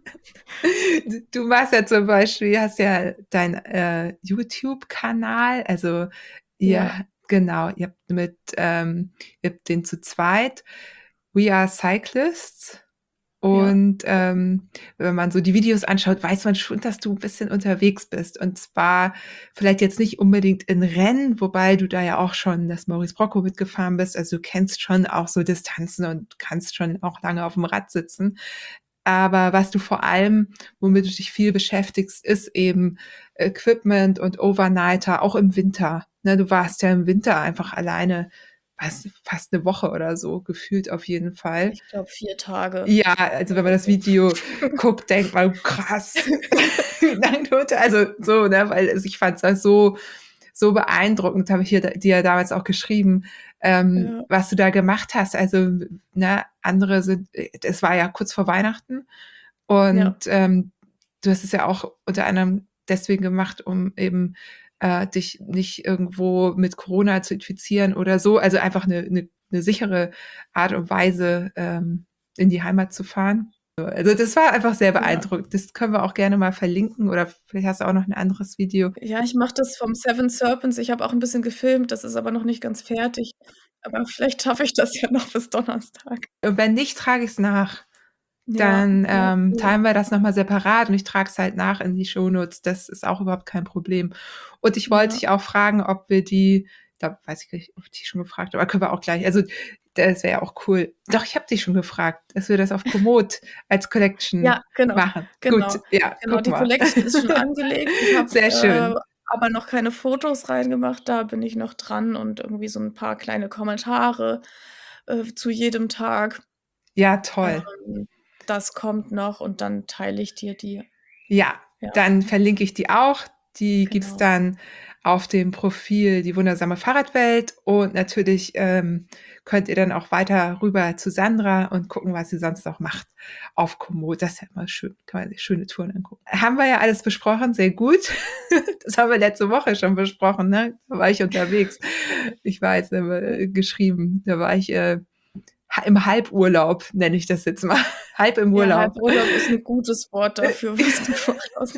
D du machst ja zum Beispiel hast ja deinen, äh, YouTube-Kanal, also ihr Ja. genau, ihr habt mit, ähm ihr habt den zu zweit, „We are Cyclists“ Ja. und, ähm, wenn man so die Videos anschaut, weiß man schon, dass du 'n bisschen unterwegs bist und zwar vielleicht jetzt nicht unbedingt in Rennen, wobei du da ja auch schon das Maurice-Brocco mitgefahren bist. Also, du kennst schon auch so Distanzen und kannst schon auch lange auf'm Rad sitzen. Aber was du vor allem womit du dich viel beschäftigst, ist eben Equipment und Overnighter, auch im Winter, ne? Du warst ja im Winter einfach alleine, was fast 'ne Woche oder so, gefühlt auf jeden Fall. Ich glaube vier Tage Ja, also, wenn man oder das so. Video guckt, denkt man: „Krass, wie lang du da“ also, so, ne, weil also, ich fand's halt so so beeindruckend, habe ich hier dir ja damals auch geschrieben, ähm, Ja. was du da gemacht hast. Also, ne, andere sind äh, es war ja kurz vor Weihnachten und, Ja. ähm, du hast es ja auch unter anderem deswegen gemacht, um eben, äh, dich nicht irgendwo mit Corona zu infizieren oder so, also, einfach 'ne 'ne 'ne sichere Art und Weise, ähm, in die Heimat zu fahren. So, also, das war einfach sehr Ja. beeindruckend. Das können wir auch gerne mal verlinken oder vielleicht hast du auch noch 'n anderes Video. Ja, ich mache das vom Seven Serpents. Ich habe auch 'n bisschen gefilmt, das ist aber noch nicht ganz fertig. Aber vielleicht schaffe ich das ja noch bis Donnerstag. Und wenn nicht, trage ich's nach. Ja, Dann, ja, ähm, cool. teilen wir das noch mal separat und ich trage es halt nach in die Shownotes. Das ist auch überhaupt kein Problem. Und ich wollte Ja. dich auch fragen, ob wir die da weiß ich gar nicht, ob ich dich schon gefragt habe, aber können wir auch gleich also, das wäre ja auch cool. Doch, ich habe dich schon gefragt, dass wir das auf Komoot als Ja, Collection genau, machen. Gut, genau, ja, genau. guck Die mal. Collection ist schon angelegt. Ich habe, Sehr äh, schön. aber noch keine Fotos reingemacht, da bin ich noch dran und irgendwie so 'n paar kleine Kommentare, äh, zu jedem Tag. Ja, toll. Ähm, das kommt noch und dann teile ich dir die. Ja, Ja. dann verlinke ich die auch. Die gibt's Genau. dann auf dem Profil „Die wundersame Fahrradwelt“ und natürlich, ähm, könnt ihr dann auch weiter rüber zu Sandra und gucken, was sie sonst noch macht auf Komoot. Das ist ja immer schön, kann man sich schöne Touren angucken. Haben wir ja alles besprochen, sehr gut. Das haben wir letzte Woche schon besprochen, ne? Da war ich unterwegs. Ich weiß, da haben wir, Ja. äh, geschrieben. Da war ich, äh, ha im Halburlaub, nenne ich das jetzt mal. Halb im Ja, Urlaub. Halburlaub ist 'n gutes Wort Äh, dafür, was du gemacht hast.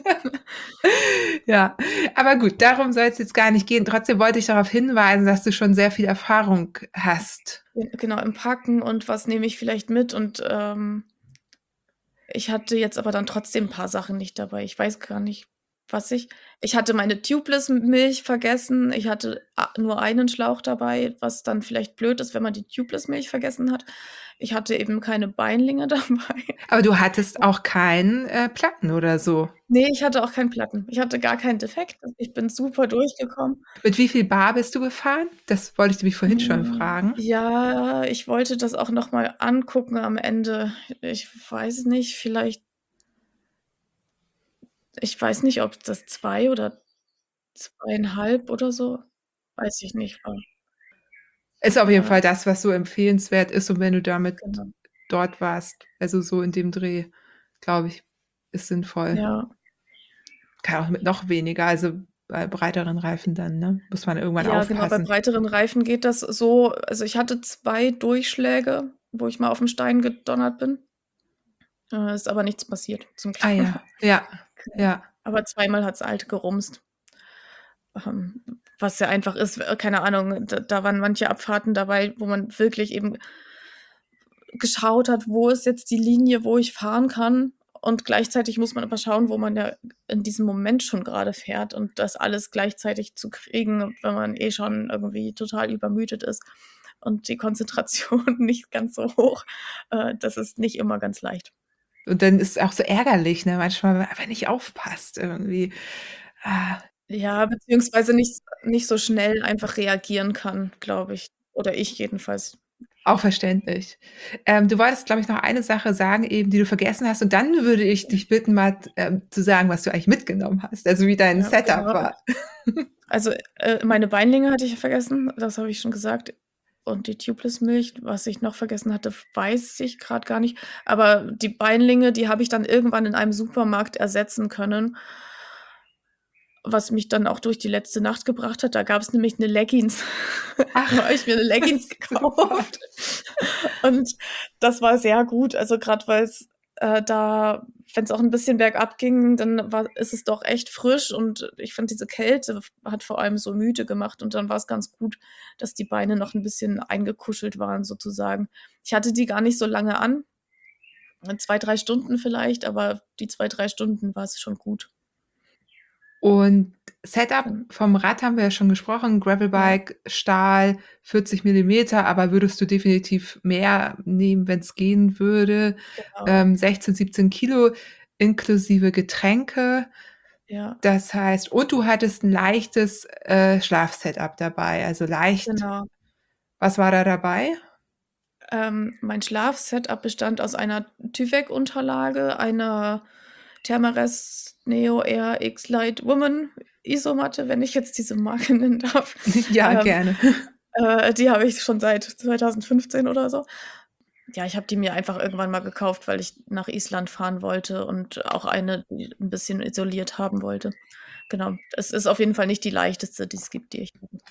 ja, aber gut, darum soll's jetzt gar nicht gehen. Trotzdem wollte ich darauf hinweisen, dass du schon sehr viel Erfahrung hast. Ge genau, im Packen und was nehme ich vielleicht mit und, ähm ich hatte jetzt aber dann trotzdem 'n paar Sachen nicht dabei. Ich weiß gar nicht, was ich ich hatte meine Tubeless-Milch vergessen. Ich hatte a nur einen Schlauch dabei, was dann vielleicht blöd ist, wenn man die Tubeless-Milch vergessen hat. Ich hatte eben keine Beinlinge dabei. Aber du hattest auch keinen, äh, Platten oder so? Ne, ich hatte auch keinen Platten. Ich hatte gar keinen Defekt. Ich bin super durchgekommen. Mit wie viel Bar bist du gefahren? Das wollte ich nämlich vorhin schon Hm, fragen. ja, ich wollte das auch noch mal angucken am Ende. Ich weiß nicht, vielleicht ich weiß nicht, ob das zwei oder zweieinhalb oder so, weiß ich nicht war. Ist auf jeden Ja. Fall das, was so empfehlenswert ist und wenn du damit Genau. dort warst, also, so in dem Dreh, glaube ich, ist sinnvoll. Ja. Kann auch mit noch weniger, also, bei breiteren Reifen dann, ne? Muss man irgendwann Ja, genau, bei aufpassen. breiteren Reifen geht das so. Also, ich hatte zwei Durchschläge, wo ich mal auf'n Stein gedonnert bin. Äh, ist aber nichts passiert, zum Glück. Ah ja, ja, Genau. ja. Aber zweimal hat's halt gerumst. Ähm, was ja einfach ist, äh, keine Ahnung, da da waren manche Abfahrten dabei, wo man wirklich eben geschaut hat, wo ist jetzt die Linie, wo ich fahren kann und gleichzeitig muss man aber schauen, wo man ja in diesem Moment schon gerade fährt und das alles gleichzeitig zu kriegen, wenn man eh schon irgendwie total übermüdet ist und die Konzentration nicht ganz so hoch, äh, das ist nicht immer ganz leicht. Und dann ist es auch so ärgerlich, ne, manchmal, wenn man einfach nicht aufpasst irgendwie. Ah. Ja, beziehungsweise nicht nicht so schnell einfach reagieren kann, glaube ich. Oder ich jedenfalls. Auch verständlich. Ähm, du wolltest, glaube ich, noch eine Sache sagen eben, die du vergessen hast. Und dann würde ich dich bitten, mal ähm, zu sagen, was du eigentlich mitgenommen hast, also wie dein Ja, Setup genau. war. Also, äh, meine Beinlinge hatte ich ja vergessen, das habe ich schon gesagt. Und die Tubeless-Milch, was ich noch vergessen hatte, weiß ich grad gar nicht. Aber die Beinlinge, die habe ich dann irgendwann in einem Supermarkt ersetzen können. Was mich dann auch durch die letzte Nacht gebracht hat. Da gab's nämlich 'ne Leggins. Ach, Da habe ich mir 'ne Leggins super. gekauft. Und das war sehr gut. Also, grad weil's, äh, da wenn's auch 'n bisschen bergab ging, dann war ist es doch echt frisch und ich fand, diese Kälte f hat vor allem so müde gemacht und dann war's ganz gut, dass die Beine noch 'n bisschen eingekuschelt waren sozusagen. Ich hatte die gar nicht so lange an, äh, zwei, drei Stunden vielleicht, aber die zwei, drei Stunden war's schon gut. Und Setup Gen vom Rad haben wir ja schon gesprochen, Ja. Gravelbike, Stahl, vierzig Millimeter, aber würdest du definitiv mehr nehmen, wenn's gehen würde. Genau. Ähm, sechzehn, siebzehn Kilo inklusive Getränke. Ja. Das heißt und du hattest 'n leichtes, äh, Schlafsetup dabei, also leicht Genau. was war da dabei? Ähm, mein Schlafsetup bestand aus einer Tyvek-Unterlage, einer Thermarest Neo Air X-Lite Woman Isomatte, wenn ich jetzt diese Marke nennen darf. Ja, Ähm, gerne. äh, die habe ich schon seit zweitausendfünfzehn oder so. Ja, ich habe die mir einfach irgendwann mal gekauft, weil ich nach Island fahren wollte und auch eine, die 'n bisschen isoliert haben wollte. Genau. Es ist auf jeden Fall nicht die leichteste, die es gibt, die ich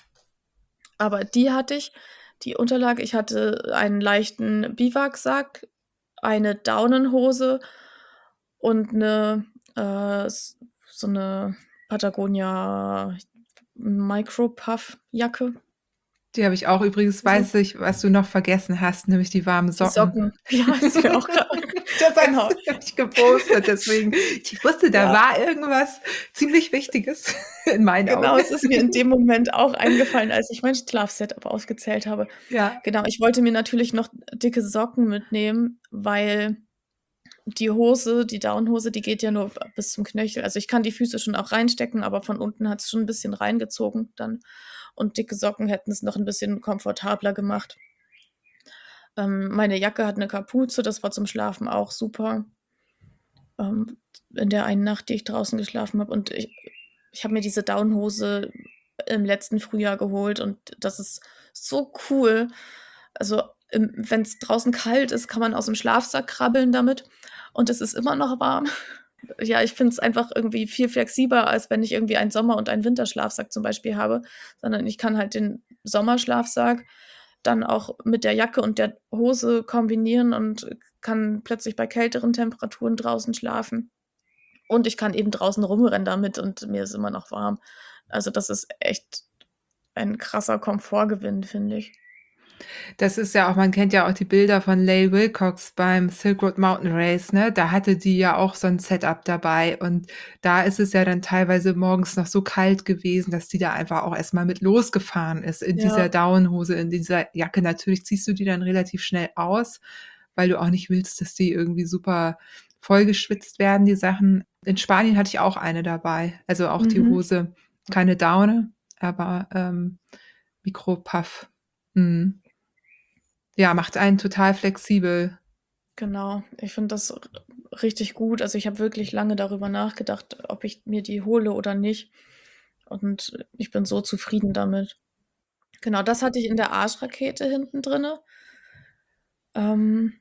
Aber die hatte ich, die Unterlage. Ich hatte einen leichten Biwaksack, eine Daunenhose und 'ne, äh, s so 'ne Patagonia Micro Puff Jacke. Die habe ich auch. Übrigens So. weiß ich, was du noch vergessen hast, nämlich die warmen Die Socken. Socken. Ja, ist mir auch grad Das hast genau. du nicht gepostet, deswegen ich wusste, da Ja. war irgendwas ziemlich Wichtiges in meinen Genau, Augen. es ist mir in dem Moment auch eingefallen, als ich mein Schlafsetup aufgezählt habe. Ja. Genau, ich wollte mir natürlich noch dicke Socken mitnehmen, weil die Hose die Daunenhose, die geht ja nur b bis zum Knöchel. Also, ich kann die Füße schon auch reinstecken, aber von unten hat's schon 'n bisschen reingezogen dann und dicke Socken hätten's noch 'n bisschen komfortabler gemacht. Ähm, meine Jacke hat 'ne Kapuze, das war zum Schlafen auch super. Ähm, in der einen Nacht, die ich draußen geschlafen habe und ich ich habe mir diese Daunenhose im letzten Frühjahr geholt und das ist so cool. Also, im wenn's draußen kalt ist, kann man aus'm Schlafsack krabbeln damit und es ist immer noch warm. Ja, ich finde es einfach irgendwie viel flexibler, als wenn ich irgendwie einen Sommer und einen Winterschlafsack zum Beispiel habe, sondern ich kann halt den Sommerschlafsack dann auch mit der Jacke und der Hose kombinieren und kann plötzlich bei kälteren Temperaturen draußen schlafen. Und ich kann eben draußen rumrennen damit und mir ist immer noch warm. Also, das ist echt ein krasser Komfortgewinn, finde ich. Das ist ja auch man kennt ja auch die Bilder von Lael Wilcox beim Silk Road Mountain Race, ne? Da hatte die ja auch so 'n Setup dabei und da ist es ja dann teilweise morgens noch so kalt gewesen, dass die da einfach auch erst mal mit losgefahren ist in dieser Ja. Daunenhose, in dieser Jacke. Natürlich ziehst du die dann relativ schnell aus, weil du auch nicht willst, dass die irgendwie super vollgeschwitzt werden, die Sachen. In Spanien hatte ich auch eine dabei, also auch die Mhm. Hose, keine Daune, aber, ähm, Micro Puff. Mhm. Ja, macht einen total flexibel. Genau, ich finde das r richtig gut. Also, ich habe wirklich lange darüber nachgedacht, ob ich mir die hole oder nicht und ich bin so zufrieden damit. Genau, das hatte ich in der Arschrakete hinten drinne. Ähm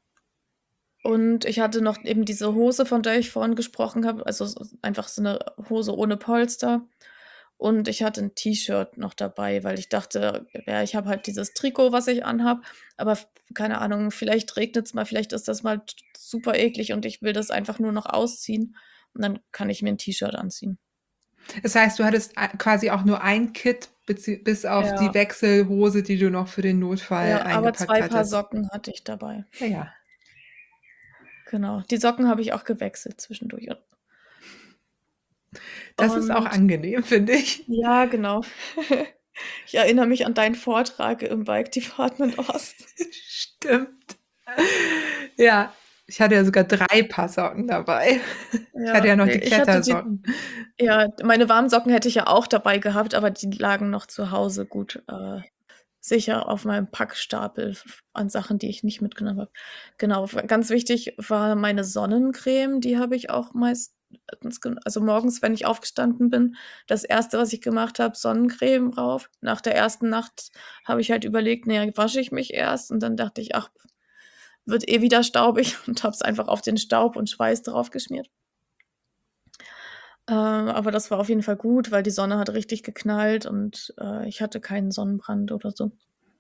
und ich hatte noch eben diese Hose, von der ich vorhin gesprochen habe, also, s s einfach so 'ne Hose ohne Polster. Und ich hatte 'n T-Shirt noch dabei, weil ich dachte, ja, ich habe halt dieses Trikot, was ich anhabe, aber f keine Ahnung, vielleicht regnet's mal, vielleicht ist das mal t super eklig und ich will das einfach nur noch ausziehen und dann kann ich mir 'n T-Shirt anziehen. Das heißt, du hattest a quasi auch nur ein Kit bezieh bis auf die Ja. Wechselhose, die du noch für den Notfall Ja, aber eingepackt zwei Paar hattest. Socken hatte ich dabei. Ja, ja. Genau. Die Socken habe ich auch gewechselt zwischendurch. Das ist auch Und angenehm, finde ich. ja, genau. Ich erinnere mich an deinen Vortrag im Bike Department Ost. Stimmt. Ja, ich hatte ja sogar drei Paar Socken dabei. Ich hatte Ja, ja noch ne, die ich hatte die Klettersocken. ja, meine warmen Socken hätte ich ja auch dabei gehabt, aber die lagen noch zu Hause gut, äh, sicher auf meinem Packstapel f an Sachen, die ich nicht mitgenommen habe. Genau, f ganz wichtig war meine Sonnencreme, die habe ich auch meist also morgens, wenn ich aufgestanden bin, das erste, was ich gemacht habe, Sonnencreme rauf. Nach der ersten Nacht habe ich halt überlegt: „Na ja, wasche ich mich erst?“ Und dann dachte ich: „Ach, wird eh wieder staubig“ und habe es einfach auf den Staub und Schweiß drauf geschmiert. Äh, aber das war auf jeden Fall gut, weil die Sonne hat richtig geknallt und, äh, ich hatte keinen Sonnenbrand oder so.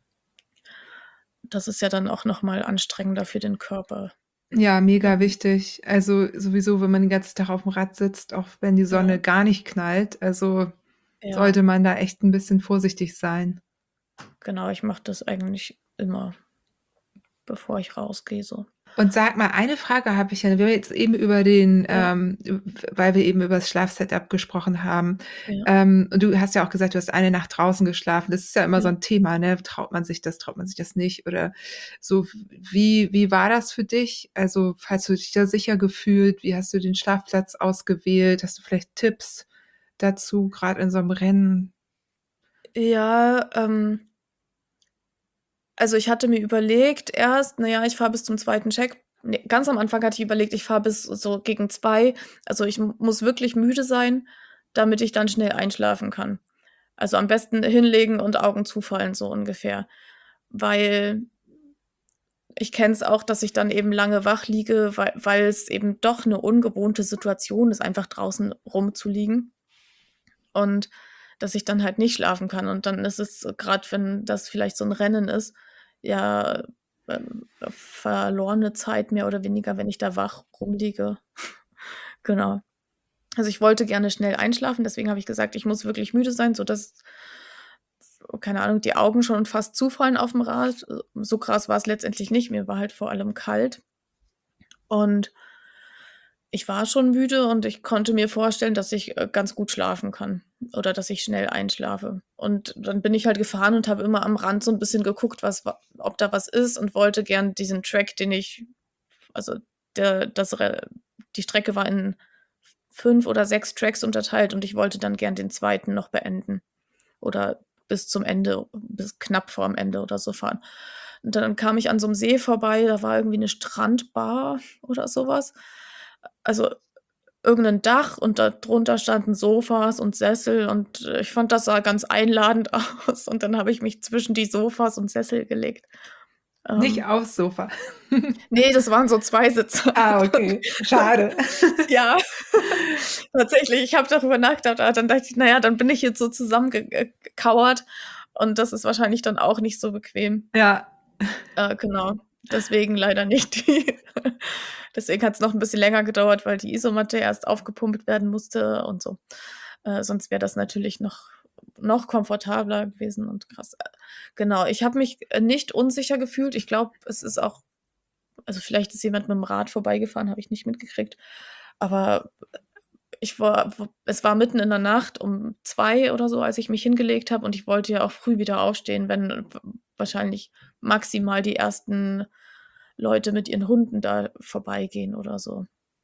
Das ist ja dann auch noch mal anstrengender für den Körper. Ja, mega Ähm, wichtig. Also, sowieso, wenn man den ganzen Tag aufm Rad sitzt, auch wenn die ja, Sonne gar nicht knallt, also, ja, sollte man da echt 'n bisschen vorsichtig sein. genau, ich mache das eigentlich immer, bevor ich rausgehe so. Und sag mal, eine Frage habe ich ja. Wir haben jetzt eben über den, Ja, ähm weil wir eben über das Schlafsetup gesprochen haben. ja, Ähm, und du hast ja auch gesagt, du hast eine Nacht draußen geschlafen. Das ist ja immer so ja. 'n Thema, ne? Traut man sich das, traut man sich das nicht oder so. Wie wie war das für dich? Also, hast du dich da sicher gefühlt? Wie hast du den Schlafplatz ausgewählt? Hast du vielleicht Tipps dazu, grad in so 'nem Rennen? Ja, ähm also, ich hatte mir überlegt erst, na ja, ich fahre bis zum zweiten Check ne, ganz am Anfang hatte ich überlegt, ich fahre bis so gegen zwei. Also, ich m muss wirklich müde sein, damit ich dann schnell einschlafen kann. Also, am besten hinlegen und Augen zufallen, so ungefähr. Weil ich kenne es auch, dass ich dann eben lange wach liege, wei weil's eben doch 'ne ungewohnte Situation ist, einfach draußen rumzuliegen und dass ich dann halt nicht schlafen kann. Und dann ist es grad, wenn das vielleicht so 'n Rennen ist, ja, ähm, verlorene Zeit mehr oder weniger, wenn ich da wach rumliege. Genau. Also, ich wollte gerne schnell einschlafen, deswegen habe ich gesagt, ich muss wirklich müde sein, sodass keine Ahnung, die Augen schon fast zufallen aufm Rad. Äh, so krass war's letztendlich nicht. Mir war halt vor allem kalt. Und ich war schon müde und ich konnte mir vorstellen, dass ich, äh, ganz gut schlafen kann oder dass ich schnell einschlafe. Und dann bin ich halt gefahren und habe immer am Rand so 'n bisschen geguckt, was wa ob da was ist und wollte gern diesen Track, den ich also, der das Re die Strecke war in fünf oder sechs Tracks unterteilt und ich wollte dann gern den zweiten noch beenden oder bis zum Ende bis knapp vorm Ende oder so fahren. Und dann kam ich an so 'nem See vorbei, da war irgendwie 'ne Strandbar oder so was. Also, irgend 'nen Dach und da drunter standen Sofas und Sessel und, äh, ich fand, das sah ganz einladend aus und dann habe ich mich zwischen die Sofas und Sessel gelegt. Nicht Ähm aufs Sofa. Ne, das waren so Zweisitzer. Ah, okay, schade. Ja, tatsächlich, ich habe darüber nachgedacht, aber dann dachte ich: „Na ja, dann bin ich jetzt so zusammenge äh, gekauert und das ist wahrscheinlich dann auch nicht so bequem.“ Ja. Äh, genau, deswegen leider nicht die deswegen hat's noch 'n bisschen länger gedauert, weil die Isomatte erst aufgepumpt werden musste und so. Äh, sonst wäre das natürlich noch noch komfortabler gewesen und krass. Äh, genau, ich habe mich, äh, nicht unsicher gefühlt. Ich glaube, es ist auch also, vielleicht ist jemand mit'm Rad vorbeigefahren, habe ich nicht mitgekriegt. Aber ich war w es war mitten in der Nacht um zwei oder so, als ich mich hingelegt habe und ich wollte ja auch früh wieder aufstehen, wenn w wahrscheinlich maximal die ersten Leute mit ihren Hunden da vorbeigehen oder so.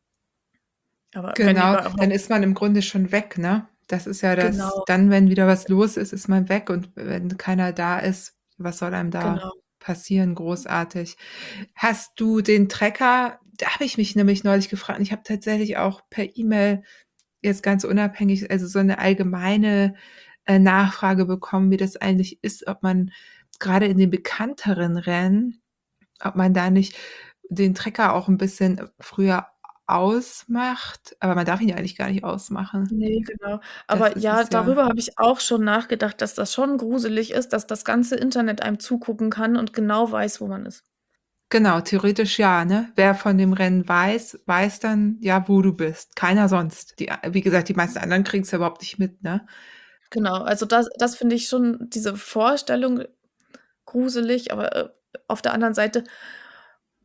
Aber wenn Genau, dann überhaupt ist man im Grunde schon weg, ne? Das ist ja das Genau. dann, wenn wieder was los ist, ist man weg und wenn keiner da ist, was soll einem da Genau. passieren großartig? Hast du den Trecker da habe ich mich nämlich neulich gefragt und ich habe tatsächlich auch per E-Mail jetzt ganz unabhängig also, so 'ne allgemeine, äh, Nachfrage bekommen, wie das eigentlich ist, ob man grade in den bekannteren Rennen ob man da nicht den Trecker auch 'n bisschen früher ausmacht, aber man darf ihn ja eigentlich gar nicht ausmachen. Ne, genau. Das Aber ist ja, es ja. darüber habe ich auch schon nachgedacht, dass das schon gruselig ist, dass das ganze Internet einem zugucken kann und genau weiß, wo man ist. Genau, theoretisch ja, ne? Wer von dem Rennen weiß, weiß dann, ja, wo du bist. Keiner sonst. Die a wie gesagt, die meisten anderen kriegen's ja überhaupt nicht mit, ne? Genau, also, das das finde ich schon diese Vorstellung gruselig, aber, äh, auf der anderen Seite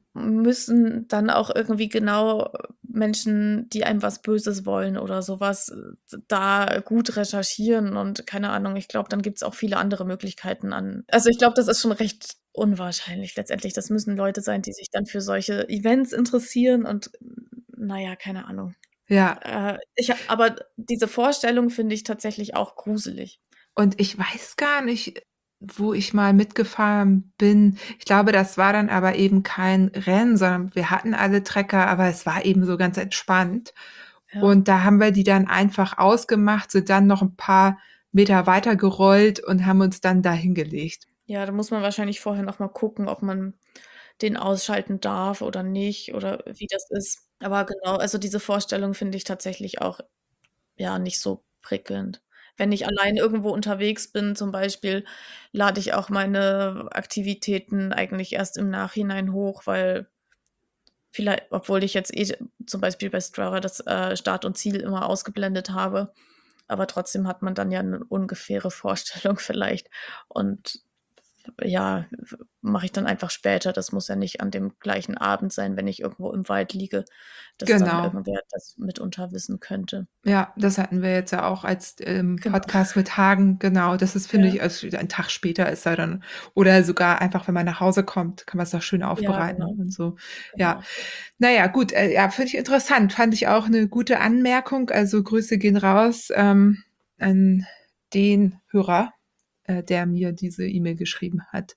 müssen dann auch irgendwie genau Menschen, die einem was Böses wollen oder so was, d da gut recherchieren und keine Ahnung. Ich glaube, dann gibt's auch viele andere Möglichkeiten an also, ich glaube, das ist schon recht unwahrscheinlich letztendlich. Das müssen Leute sein, die sich dann für solche Events interessieren und na ja, keine Ahnung. Ja. Äh, ich ha aber diese Vorstellung finde ich tatsächlich auch gruselig. Und ich weiß gar nicht, wo ich mal mitgefahren bin. Ich glaube, das war dann aber eben kein Rennen, sondern wir hatten alle Trecker, aber es war eben so ganz entspannt. Ja. Und da haben wir die dann einfach ausgemacht, sind dann noch 'n paar Meter weitergerollt und haben uns dann da hingelegt. Ja, da muss man wahrscheinlich vorher noch mal gucken, ob man den ausschalten darf oder nicht oder wie das ist. Aber genau, also diese Vorstellung finde ich tatsächlich auch, ja, nicht so prickelnd. Wenn ich allein irgendwo unterwegs bin zum Beispiel, lade ich auch meine Aktivitäten eigentlich erst im Nachhinein hoch, weil viellei obwohl ich jetzt eh zum Beispiel bei Strava das, äh, Start und Ziel immer ausgeblendet habe, aber trotzdem hat man dann ja 'ne ungefähre Vorstellung vielleicht und ja, w mache ich dann einfach später. Das muss ja nicht an dem gleichen Abend sein, wenn ich irgendwo im Wald liege, dass dann Genau. irgendwer das mitunter wissen könnte. Ja, das hatten wir jetzt ja auch als im Genau. Podcast mit Hagen, genau. Das ist, finde Ja. ich also, ein Tag später ist er dann oder sogar einfach, wenn man nach Hause kommt, kann man's auch schön Ja, aufbereiten genau. und so. Ja. Genau. Na ja, gut, äh, ja, finde ich interessant. Fand ich auch 'ne gute Anmerkung. Also, Grüße gehen raus, ähm, an den Hörer, äh, der mir diese E-Mail geschrieben hat.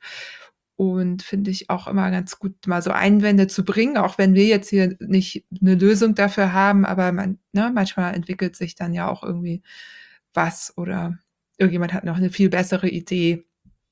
Und finde ich auch immer ganz gut, mal so Einwände zu bringen, auch wenn wir jetzt hier nicht 'ne Lösung dafür haben, aber man ne, manchmal entwickelt sich dann ja auch irgendwie was oder irgendjemand hat noch 'ne viel bessere Idee.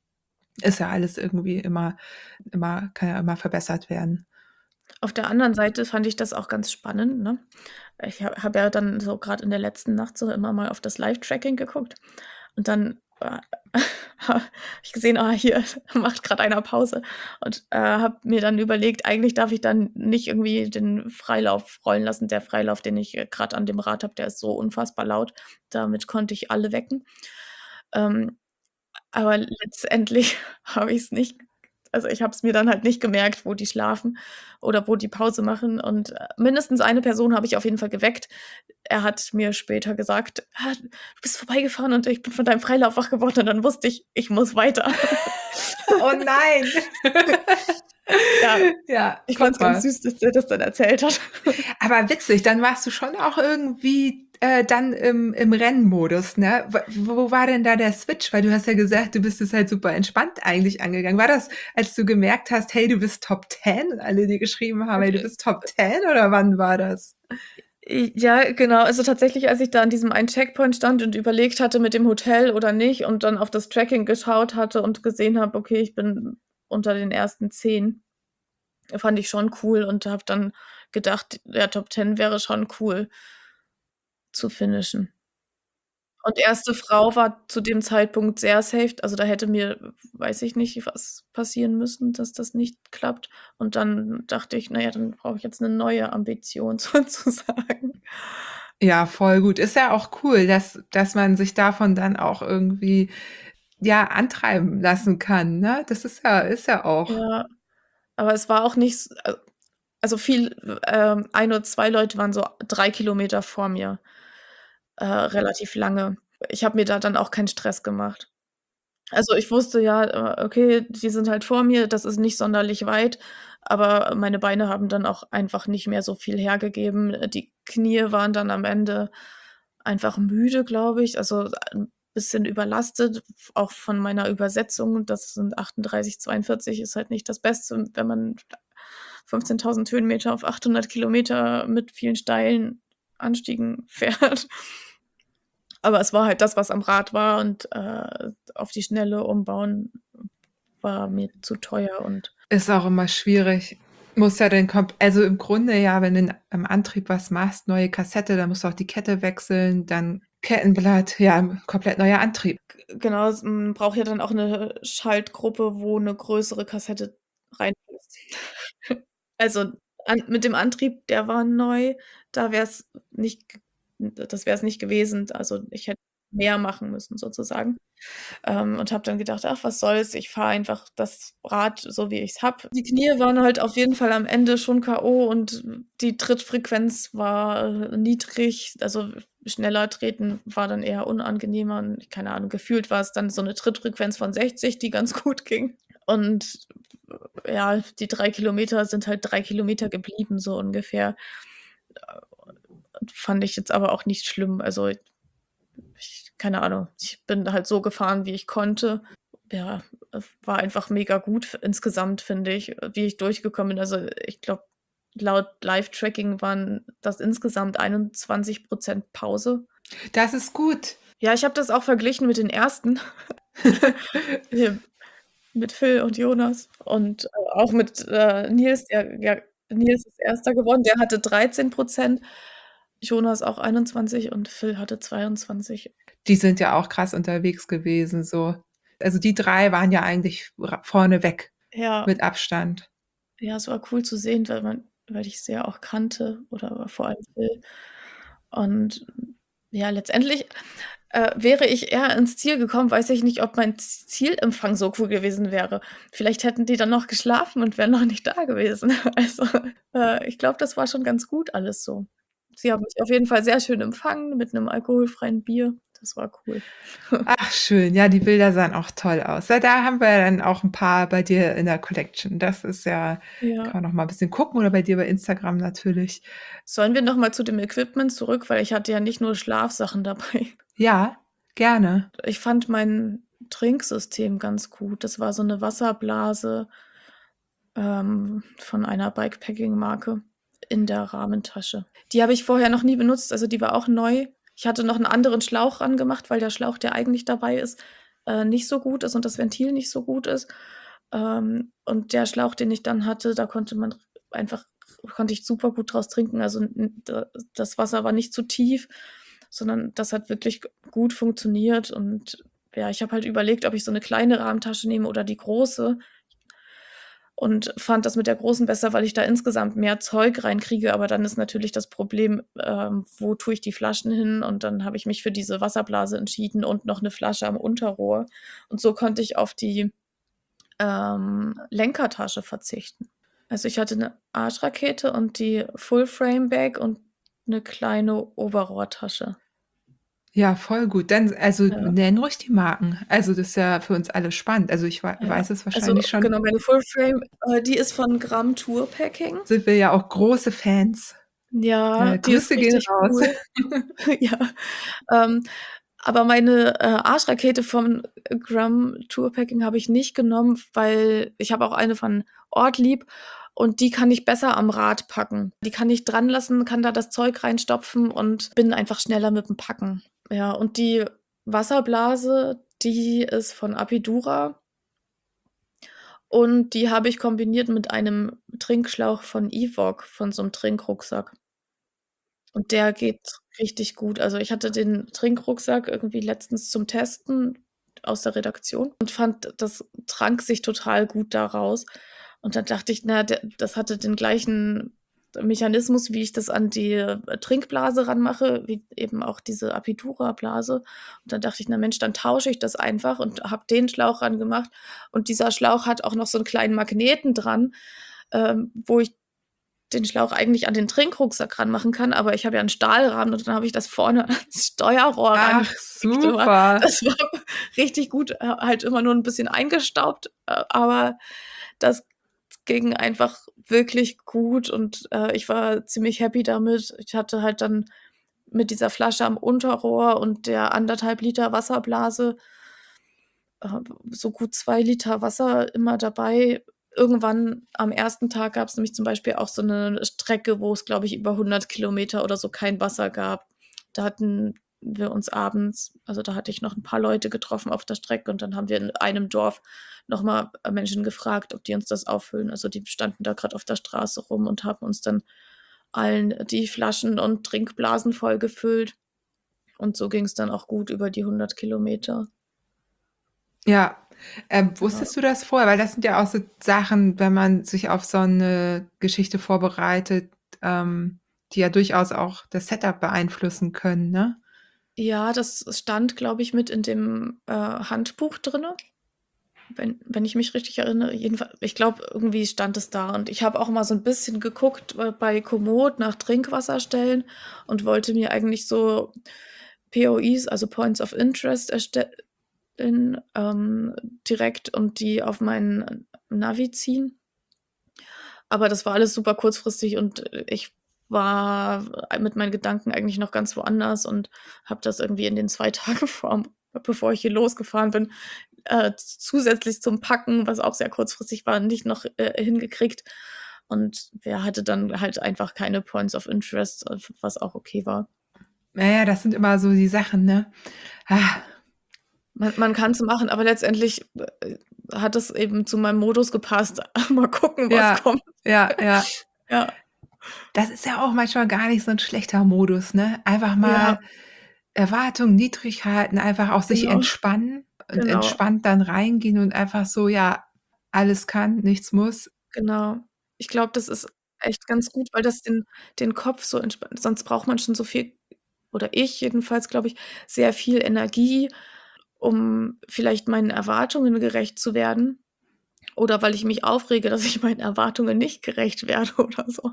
Ist ja alles irgendwie immer immer kann ja immer verbessert werden. Auf der anderen Seite fand ich das auch ganz spannend, ne? Ich ha habe ja dann so grad in der letzten Nacht so immer mal auf das Live-Tracking geguckt und dann, äh, habe ich gesehen, ah, hier macht grad einer Pause und, äh, habe mir dann überlegt, eigentlich darf ich dann nicht irgendwie den Freilauf rollen lassen. Der Freilauf, den ich, äh, grad an dem Rad habe, der ist so unfassbar laut. Damit konnte ich alle wecken. Ähm, aber letztendlich habe ich's nicht also, ich habe es mir dann halt nicht gemerkt, wo die schlafen oder wo die Pause machen und, äh, mindestens eine Person habe ich auf jeden Fall geweckt. Er hat mir später gesagt: „Ah, du bist vorbeigefahren und ich bin von deinem Freilauf wach geworden“, und dann wusste ich, ich muss weiter. Oh nein. Ja, Ja, ich guck fand's ganz mal. süß, dass der das dann erzählt hat. Aber witzig, dann warst du schon auch irgendwie, äh, dann im im Rennmodus, ne? W wo war denn da der Switch? Weil du hast ja gesagt, du bist es halt super entspannt eigentlich angegangen. War das, als du gemerkt hast: „Hey, du bist Top Ten“ und alle dir geschrieben haben: „Hey, du bist Top Ten“, oder wann war das? I ja, genau. Also, tatsächlich, als ich da an diesem einen Checkpoint stand und überlegt hatte mit dem Hotel oder nicht und dann auf das Tracking geschaut hatte und gesehen habe: „Okay, ich bin unter den ersten zehn“, fand ich schon cool und habe dann gedacht, ja, Top Ten wäre schon cool zu finishen. Und erste Frau war zu dem Zeitpunkt sehr safe. Also, da hätte mir, weiß ich nicht, was passieren müssen, dass das nicht klappt. Und dann dachte ich: „Na ja, dann brauche ich jetzt 'ne neue Ambition sozusagen.“ Ja, voll gut. Ist ja auch cool, dass dass man sich davon dann auch irgendwie, ja, antreiben lassen kann, ne? Das ist ja ist ja auch Ja, aber es war auch nicht s a also, viel ähm, ein oder zwei Leute waren so drei Kilometer vor mir, äh, relativ lange. Ich habe mir da dann auch keinen Stress gemacht. Also, ich wusste ja, äh, okay, die sind halt vor mir, das ist nicht sonderlich weit, aber meine Beine haben dann auch einfach nicht mehr so viel hergegeben. Äh, die Knie waren dann am Ende einfach müde, glaube ich, also, 'n bisschen überlastet, f auch von meiner Übersetzung. Das sind achtunddreißig, zweiundvierzig ist halt nicht das Beste, wenn man fünfzehntausend Höhenmeter auf achthundert Kilometer mit vielen steilen Anstiegen fährt. Aber es war halt das, was am Rad war und, äh, auf die Schnelle umbauen war mir zu teuer und Ist auch immer schwierig. Muss ja den komp also, im Grunde ja, wenn du in am Antrieb was machst, neue Kassette, dann musst du auch die Kette wechseln, dann Kettenblatt, ja, komplett neuer Antrieb. G genau, s man braucht ja dann auch 'ne Schaltgruppe, wo 'ne größere Kassette reinpasst. Also, an mit dem Antrieb, der war neu, da wär's nicht g das wär's nicht gewesen. Also, ich hätte mehr machen müssen sozusagen. Ähm, und habe dann gedacht: „Ach, was soll's, ich fahre einfach das Rad so, wie ich's habe.“ Die Knie waren halt auf jeden Fall am Ende schon K O und die Trittfrequenz war, äh, niedrig. Also, schneller treten war dann eher unangenehmer und keine Ahnung, gefühlt war es dann so 'ne Trittfrequenz von sechzig, die ganz gut ging. Und, äh, ja, die drei Kilometer sind halt drei Kilometer geblieben, so ungefähr. Äh, fand ich jetzt aber auch nicht schlimm. Also, ich keine Ahnung, ich bin halt so gefahren, wie ich konnte. Ja, es war einfach mega gut f insgesamt, finde ich, wie ich durchgekommen bin. Also, ich glaube, laut Live-Tracking waren das insgesamt einundzwanzig Prozent Pause. Das ist gut. Ja, ich habe das auch verglichen mit den ersten. Hier mit Phil und Jonas und, äh, auch mit, äh, Nils, der ja Nils ist Erster geworden, der hatte dreizehn Prozent, Jonas auch einundzwanzig und Phil hatte zweiundzwanzig. Die sind ja auch krass unterwegs gewesen so. Also, die drei waren ja eigentlich ra vorne weg Ja. mit Abstand. Ja, es war cool zu sehen, weil man weil ich sie ja auch kannte oder vor allem Phil. Und ja, letztendlich, äh, wäre ich eher ins Ziel gekommen, weiß ich nicht, ob mein Z Zielempfang so cool gewesen wäre. Vielleicht hätten die dann noch geschlafen und wären noch nicht da gewesen. Also, äh, ich glaube, das war schon ganz gut alles so. Sie haben mich auf jeden Fall sehr schön empfangen mit 'nem alkoholfreien Bier. Das war cool. Ach schön, ja, die Bilder sahen auch toll aus. Ja, da haben wir dann auch 'n paar bei dir in der Collection. Das ist ja Ja. kann man noch mal 'n bisschen gucken oder bei dir bei Instagram natürlich. Sollen wir noch mal zu dem Equipment zurück, weil ich hatte ja nicht nur Schlafsachen dabei. Ja, gerne. Ich fand mein Trinksystem ganz gut. Das war so 'ne Wasserblase, ähm, von einer Bikepacking-Marke in der Rahmentasche. Die habe ich vorher noch nie benutzt, also, die war auch neu. Ich hatte noch 'n anderen Schlauch rangemacht, weil der Schlauch, der eigentlich dabei ist, äh, nicht so gut ist und das Ventil nicht so gut ist. Ähm, und der Schlauch, den ich dann hatte, da konnte man einfach konnte ich super gut draus trinken. Also, n d das Wasser war nicht zu tief, sondern das hat wirklich g gut funktioniert. Und ja, ich habe halt überlegt, ob ich so 'ne kleine Rahmentasche nehme oder die große und fand das mit der großen besser, weil ich da insgesamt mehr Zeug reinkriege. Aber dann ist natürlich das Problem, ähm, wo tue ich die Flaschen hin? Und dann habe ich mich für diese Wasserblase entschieden und noch 'ne Flasche am Unterrohr. Und so konnte ich auf die, ähm, Lenkertasche verzichten. Also, ich hatte 'ne Arschrakete und die Full Frame Bag und 'ne kleine Oberrohrtasche. Ja, voll gut. Dann also, Ja. nenn ruhig die Marken. Also, das ist ja für uns alle spannend. Also, ich wei Ja, weiß es also, wahrscheinlich schon. genau, meine Full Frame, äh, die ist von Gramm Tour Packing. Sind wir ja auch große Fans. Ja, Äh, die ist Grüße gehen richtig raus. cool. Ja, ähm, aber meine, äh, Arschrakete von Gramm Tour Packing habe ich nicht genommen, weil ich habe auch eine von Ortlieb und die kann ich besser am Rad packen. Die kann ich dran lassen, kann da das Zeug reinstopfen und bin einfach schneller mit dem Packen. Ja, und die Wasserblase, die ist von Apidura. Und die habe ich kombiniert mit einem Trinkschlauch von Evok, von so 'nem Trinkrucksack. Und der geht richtig gut. Also, ich hatte den Trinkrucksack irgendwie letztens zum Testen aus der Redaktion und fand, das trank sich total gut da raus. Und dann dachte ich: „Na, der das hatte den gleichen Mechanismus, wie ich das an die, äh, Trinkblase ranmache, wie eben auch diese Apidura-Blase.“ Und dann dachte ich: „Na Mensch, dann tausche ich das einfach“ und habe den Schlauch rangemacht. Und dieser Schlauch hat auch noch so 'n kleinen Magneten dran, ähm, wo ich den Schlauch eigentlich an den Trinkrucksack ranmachen kann, aber ich habe ja 'n Stahlrahmen und dann habe ich das vorne ans Steuerrohr Ach, rangekriegt. Das war super. das war richtig gut, äh, halt immer nur 'n bisschen eingestaubt, äh, aber das ging einfach wirklich gut und, äh, ich war ziemlich happy damit. Ich hatte halt dann mit dieser Flasche am Unterrohr und der anderthalb Liter Wasserblase äh, so gut zwei Liter Wasser immer dabei. Irgendwann am ersten Tag gab's nämlich zum Beispiel auch so 'ne Strecke, wo es, glaube ich, über hundert Kilometer oder so kein Wasser gab. Da hatten wir uns abends also, da hatte ich noch 'n paar Leute getroffen auf der Strecke und dann haben wir in einem Dorf noch mal, äh, Menschen gefragt, ob die uns das auffüllen. Also, die standen da grad auf der Straße rum und haben uns dann allen die Flaschen und Trinkblasen vollgefüllt. Und so ging's dann auch gut über die hundert Kilometer. Ja, ähm, Ja. wusstest du das vorher? Weil das sind ja auch so Sachen, wenn man sich auf so 'ne Geschichte vorbereitet, ähm, die ja durchaus auch das Setup beeinflussen können, ne? Ja, das stand, glaube ich, mit in dem, äh, Handbuch drinne, wenn wenn ich mich richtig erinnere. Jedenfalls, ich glaube, irgendwie stand es da und ich habe auch mal so ein bisschen geguckt, äh, bei Komoot nach Trinkwasserstellen und wollte mir eigentlich so P O Is, also Points of Interest erstellen, ähm, direkt und die auf meinen Navi ziehen. Aber das war alles super kurzfristig und, äh, ich war mit meinen Gedanken eigentlich noch ganz woanders und habe das irgendwie in den zwei Tagen vorm bevor ich hier losgefahren bin, äh, zusätzlich zum Packen, was auch sehr kurzfristig war, nicht noch, äh, hingekriegt. Und wer hatte dann halt einfach keine Points of Interest, äh, was auch okay war. Naja, das sind immer so die Sachen, ne? Ah, Man man kann's machen, aber letztendlich, äh, hat es eben zu meinem Modus gepasst. Mal gucken, was ja, kommt. ja, ja. Ja, Das ist ja auch manchmal gar nicht so ein schlechter Modus, ne? Einfach ja, mal Erwartungen niedrig halten, einfach auch sich genau, entspannen und genau, entspannt dann reingehen und einfach so, ja, alles kann, nichts muss. genau. Ich glaube, das ist echt ganz gut, weil das den den Kopf so entspannt. Sonst braucht man schon so viel, oder ich jedenfalls, glaube ich, sehr viel Energie, um vielleicht meinen Erwartungen gerecht zu werden oder weil ich mich aufrege, dass ich meinen Erwartungen nicht gerecht werde oder so.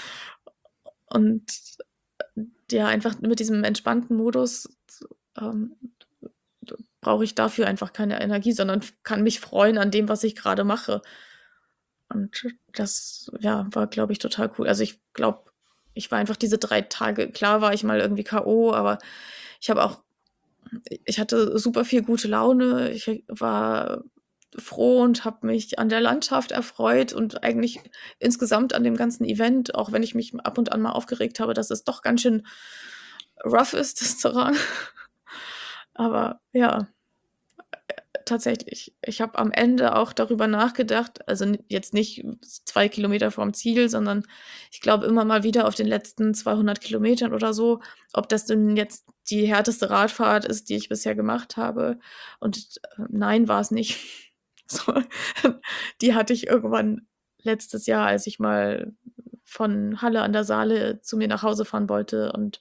Und, ja, einfach mit diesem entspannten Modus, ähm, brauche ich dafür einfach keine Energie, sondern f kann mich freuen an dem, was ich grade mache. Und das, ja, war, glaube ich, total cool. Also, ich glaube, ich war einfach diese drei Tage, klar war ich mal irgendwie K O, aber ich habe auch ich hatte super viel gute Laune. Ich war froh und habe mich an der Landschaft erfreut und eigentlich insgesamt an dem ganzen Event, auch wenn ich mich ab und an mal aufgeregt habe, dass es doch ganz schön rough ist, das Terrain. Aber ja, tatsächlich. Ich habe am Ende auch darüber nachgedacht, also n jetzt nicht zwei Kilometer vorm Ziel, sondern ich glaube immer mal wieder auf den letzten zweihundert Kilometern oder so, ob das denn jetzt die härteste Radfahrt ist, die ich bisher gemacht habe. Und, äh, nein, war's nicht. So, die hatte ich irgendwann letztes Jahr, als ich mal von Halle an der Saale zu mir nach Hause fahren wollte und,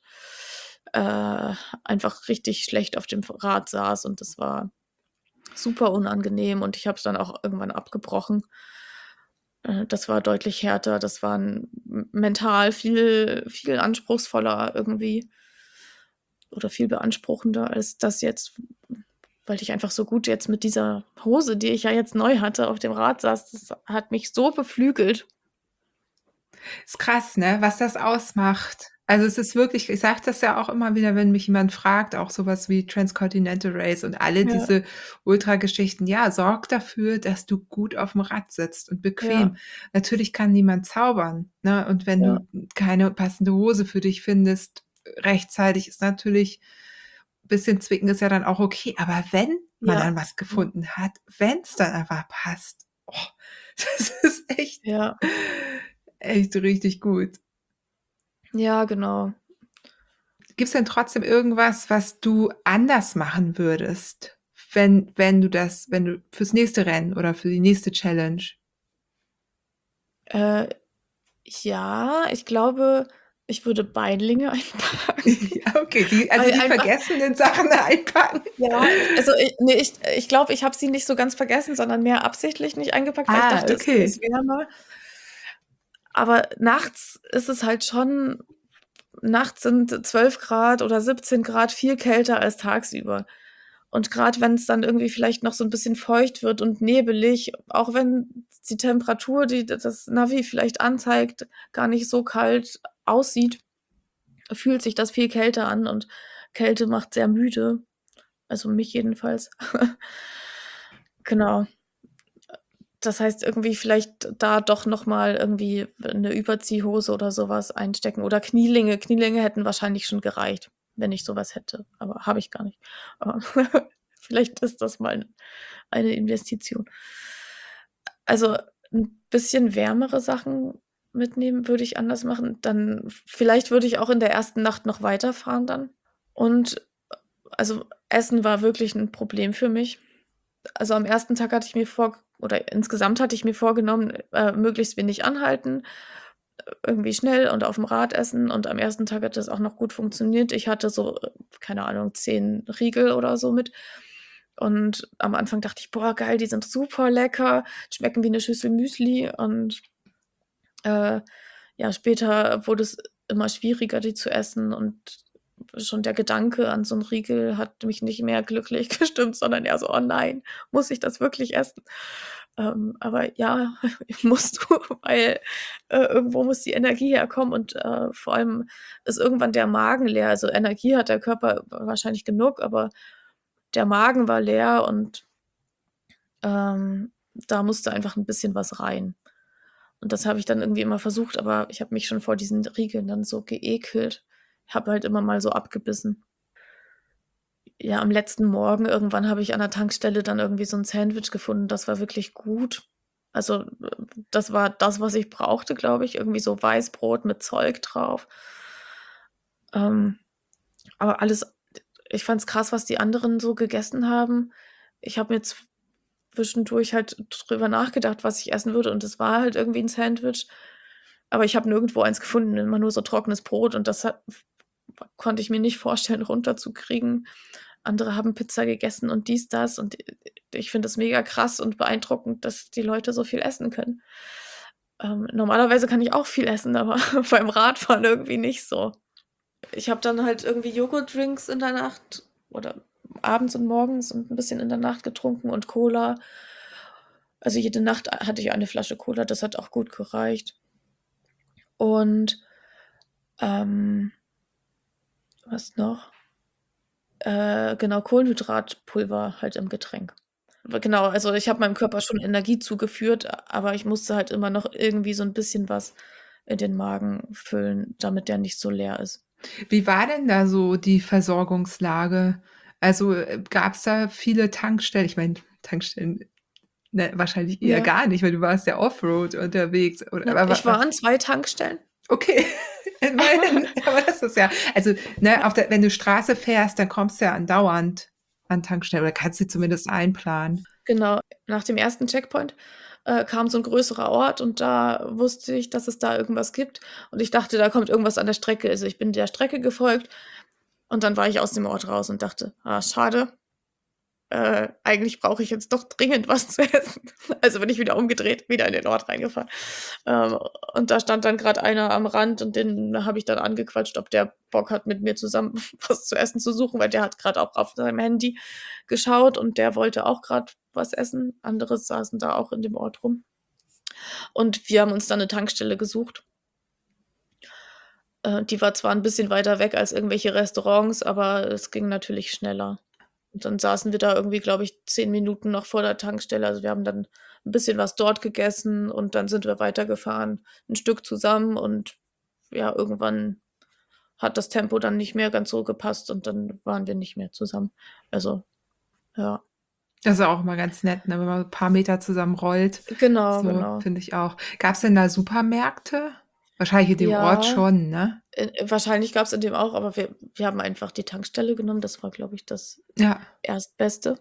äh, einfach richtig schlecht auf dem Rad saß und das war super unangenehm und ich habe es dann auch irgendwann abgebrochen. Äh, das war deutlich härter. Das war 'n m mental viel viel anspruchsvoller irgendwie oder viel beanspruchender als das jetzt, weil ich einfach so gut jetzt mit dieser Hose, die ich ja jetzt neu hatte, auf dem Rad saß. Das hat mich so beflügelt. Ist krass, ne, was das ausmacht. Also, es ist wirklich, ich sage das ja auch immer wieder, wenn mich jemand fragt, auch so was wie Transcontinental Race und alle Ja, diese Ultrageschichten. Ja, sorg dafür, dass du gut aufm Rad sitzt und ja, bequem. Natürlich kann niemand zaubern, ne? Und wenn ja, du keine passende Hose für dich findest, rechtzeitig, ist natürlich bisschen zwicken ist ja dann auch okay. Aber wenn man ja, dann was ja, gefunden hat, wenn's dann einfach passt, oh, das ist echt ja, echt richtig gut. ja, genau. Gibt's denn trotzdem irgendwas, was du anders machen würdest, wenn wenn du das wenn du fürs nächste Rennen oder für die nächste Challenge? Äh, ja, ich glaube, ich würde Beinlinge einpacken, Ja, okay, die also, weil die einfach. vergessenen Sachen einpacken. Ja, also, i ne, ich ich glaube, ich habe sie nicht so ganz vergessen, sondern mehr absichtlich nicht eingepackt, weil ich Ah, dachte, es ist okay. wärmer. Aber nachts ist es halt schon, nachts sind zwölf Grad oder siebzehn Grad viel kälter als tagsüber. Und grad wenn's dann irgendwie vielleicht noch so 'n bisschen feucht wird und nebelig, auch wenn die Temperatur, die d das Navi vielleicht anzeigt, gar nicht so kalt aussieht, fühlt sich das viel kälter an und Kälte macht sehr müde, also mich jedenfalls. Genau. Das heißt, irgendwie vielleicht da doch noch mal irgendwie 'ne Überziehhose oder so was einstecken oder Knielinge. Knielinge hätten wahrscheinlich schon gereicht, wenn ich so was hätte, aber habe ich gar nicht. Aber vielleicht ist das mal eine Investition. Also, 'n bisschen wärmere Sachen mitnehmen würde ich anders machen. Dann vielleicht würde ich auch in der ersten Nacht noch weiterfahren dann. Und, also, Essen war wirklich 'n Problem für mich. Also, am ersten Tag hatte ich mir vor oder insgesamt hatte ich mir vorgenommen, äh, möglichst wenig anhalten, irgendwie schnell und auf'm Rad essen und am ersten Tag hat das auch noch gut funktioniert. Ich hatte so, äh, keine Ahnung, zehn Riegel oder so mit und am Anfang dachte ich: „Boah, geil, die sind super lecker, schmecken wie 'ne Schüssel Müsli“ und, äh, ja, später wurde es immer schwieriger, die zu essen und schon der Gedanke an so 'n Riegel hat mich nicht mehr glücklich gestimmt, sondern eher so: „Oh nein, muss ich das wirklich essen?“ Ähm, aber ja, musst du, weil, äh, irgendwo muss die Energie herkommen und, äh, vor allem ist irgendwann der Magen leer. Also, Energie hat der Körper wa wahrscheinlich genug, aber der Magen war leer und ähm, da musste einfach 'n bisschen was rein. Und das habe ich dann irgendwie immer versucht, aber ich habe mich schon vor diesen Riegeln dann so geekelt. Habe halt immer mal so abgebissen. Ja, am letzten Morgen irgendwann habe ich an der Tankstelle dann irgendwie so 'n Sandwich gefunden, das war wirklich gut. Also, äh, das war das, was ich brauchte, glaube ich, irgendwie so Weißbrot mit Zeug drauf. Ähm, aber alles ich fand's krass, was die anderen so gegessen haben. Ich habe mir zwischendurch halt drüber nachgedacht, was ich essen würde und das war halt irgendwie 'n Sandwich, aber ich habe nirgendwo eins gefunden, immer nur so trockenes Brot und das hat f konnte ich mir nicht vorstellen, runterzukriegen. Andere haben Pizza gegessen und dies, das und i ich finde das mega krass und beeindruckend, dass die Leute so viel essen können. Ähm, normalerweise kann ich auch viel essen, aber beim Radfahren irgendwie nicht so. Ich habe dann halt irgendwie Joghurtdrinks in der Nacht oder abends und morgens und 'n bisschen in der Nacht getrunken und Cola. Also, jede Nacht hatte ich eine Flasche Cola, das hat auch gut gereicht. Und, ähm was noch? Äh, genau, Kohlenhydratpulver halt im Getränk. W genau, also, ich habe meinem Körper schon Energie zugeführt, a aber ich musste halt immer noch irgendwie so 'n bisschen was in den Magen füllen, damit der nicht so leer ist. Wie war denn da so die Versorgungslage? Also, äh, gab's da viele Tankstellen? Ich meine, Tankstellen, ne, wahrscheinlich eher Ja. gar nicht, weil du warst ja Offroad unterwegs oder Ne, aber wa ich was war an zwei Tankstellen. Okay, immerhin. Aber das ist ja also, ne, auf der wenn du Straße fährst, dann kommst du ja andauernd an Tankstellen oder kannst dir zumindest einplanen. Genau, nach dem ersten Checkpoint, äh, kam so 'n größerer Ort und da wusste ich, dass es da irgendwas gibt und ich dachte, da kommt irgendwas an der Strecke. Also, ich bin der Strecke gefolgt und dann war ich aus dem Ort raus und dachte: „Ah, schade. Äh, eigentlich brauche ich jetzt doch dringend was zu essen.“ Also, bin ich wieder umgedreht, wieder in den Ort reingefahren. Ähm, und da stand dann grad einer am Rand und den habe ich dann angequatscht, ob der Bock hat, mit mir zusammen was zu essen zu suchen, weil der hat grad auch auf seinem Handy geschaut und der wollte auch grad was essen. Andere saßen da auch in dem Ort rum. Und wir haben uns dann 'ne Tankstelle gesucht. Äh, die war zwar 'n bisschen weiter weg als irgendwelche Restaurants, aber es ging natürlich schneller. Und dann saßen wir da irgendwie, glaube ich, zehn Minuten noch vor der Tankstelle. Also, wir haben dann 'n bisschen was dort gegessen und dann sind wir weitergefahren, 'n Stück zusammen und ja, irgendwann hat das Tempo dann nicht mehr ganz so gepasst und dann waren wir nicht mehr zusammen. Also, ja. Das ist auch immer ganz nett, ne, wenn man 'n paar Meter zusammen rollt. Genau, So, genau. finde ich auch. Gab's denn da Supermärkte? Wahrscheinlich in dem Ort Ja, schon, ne? äh, wahrscheinlich gab's in dem auch, aber wir wir haben einfach die Tankstelle genommen. Das war, glaube ich, das Ja. Erstbeste.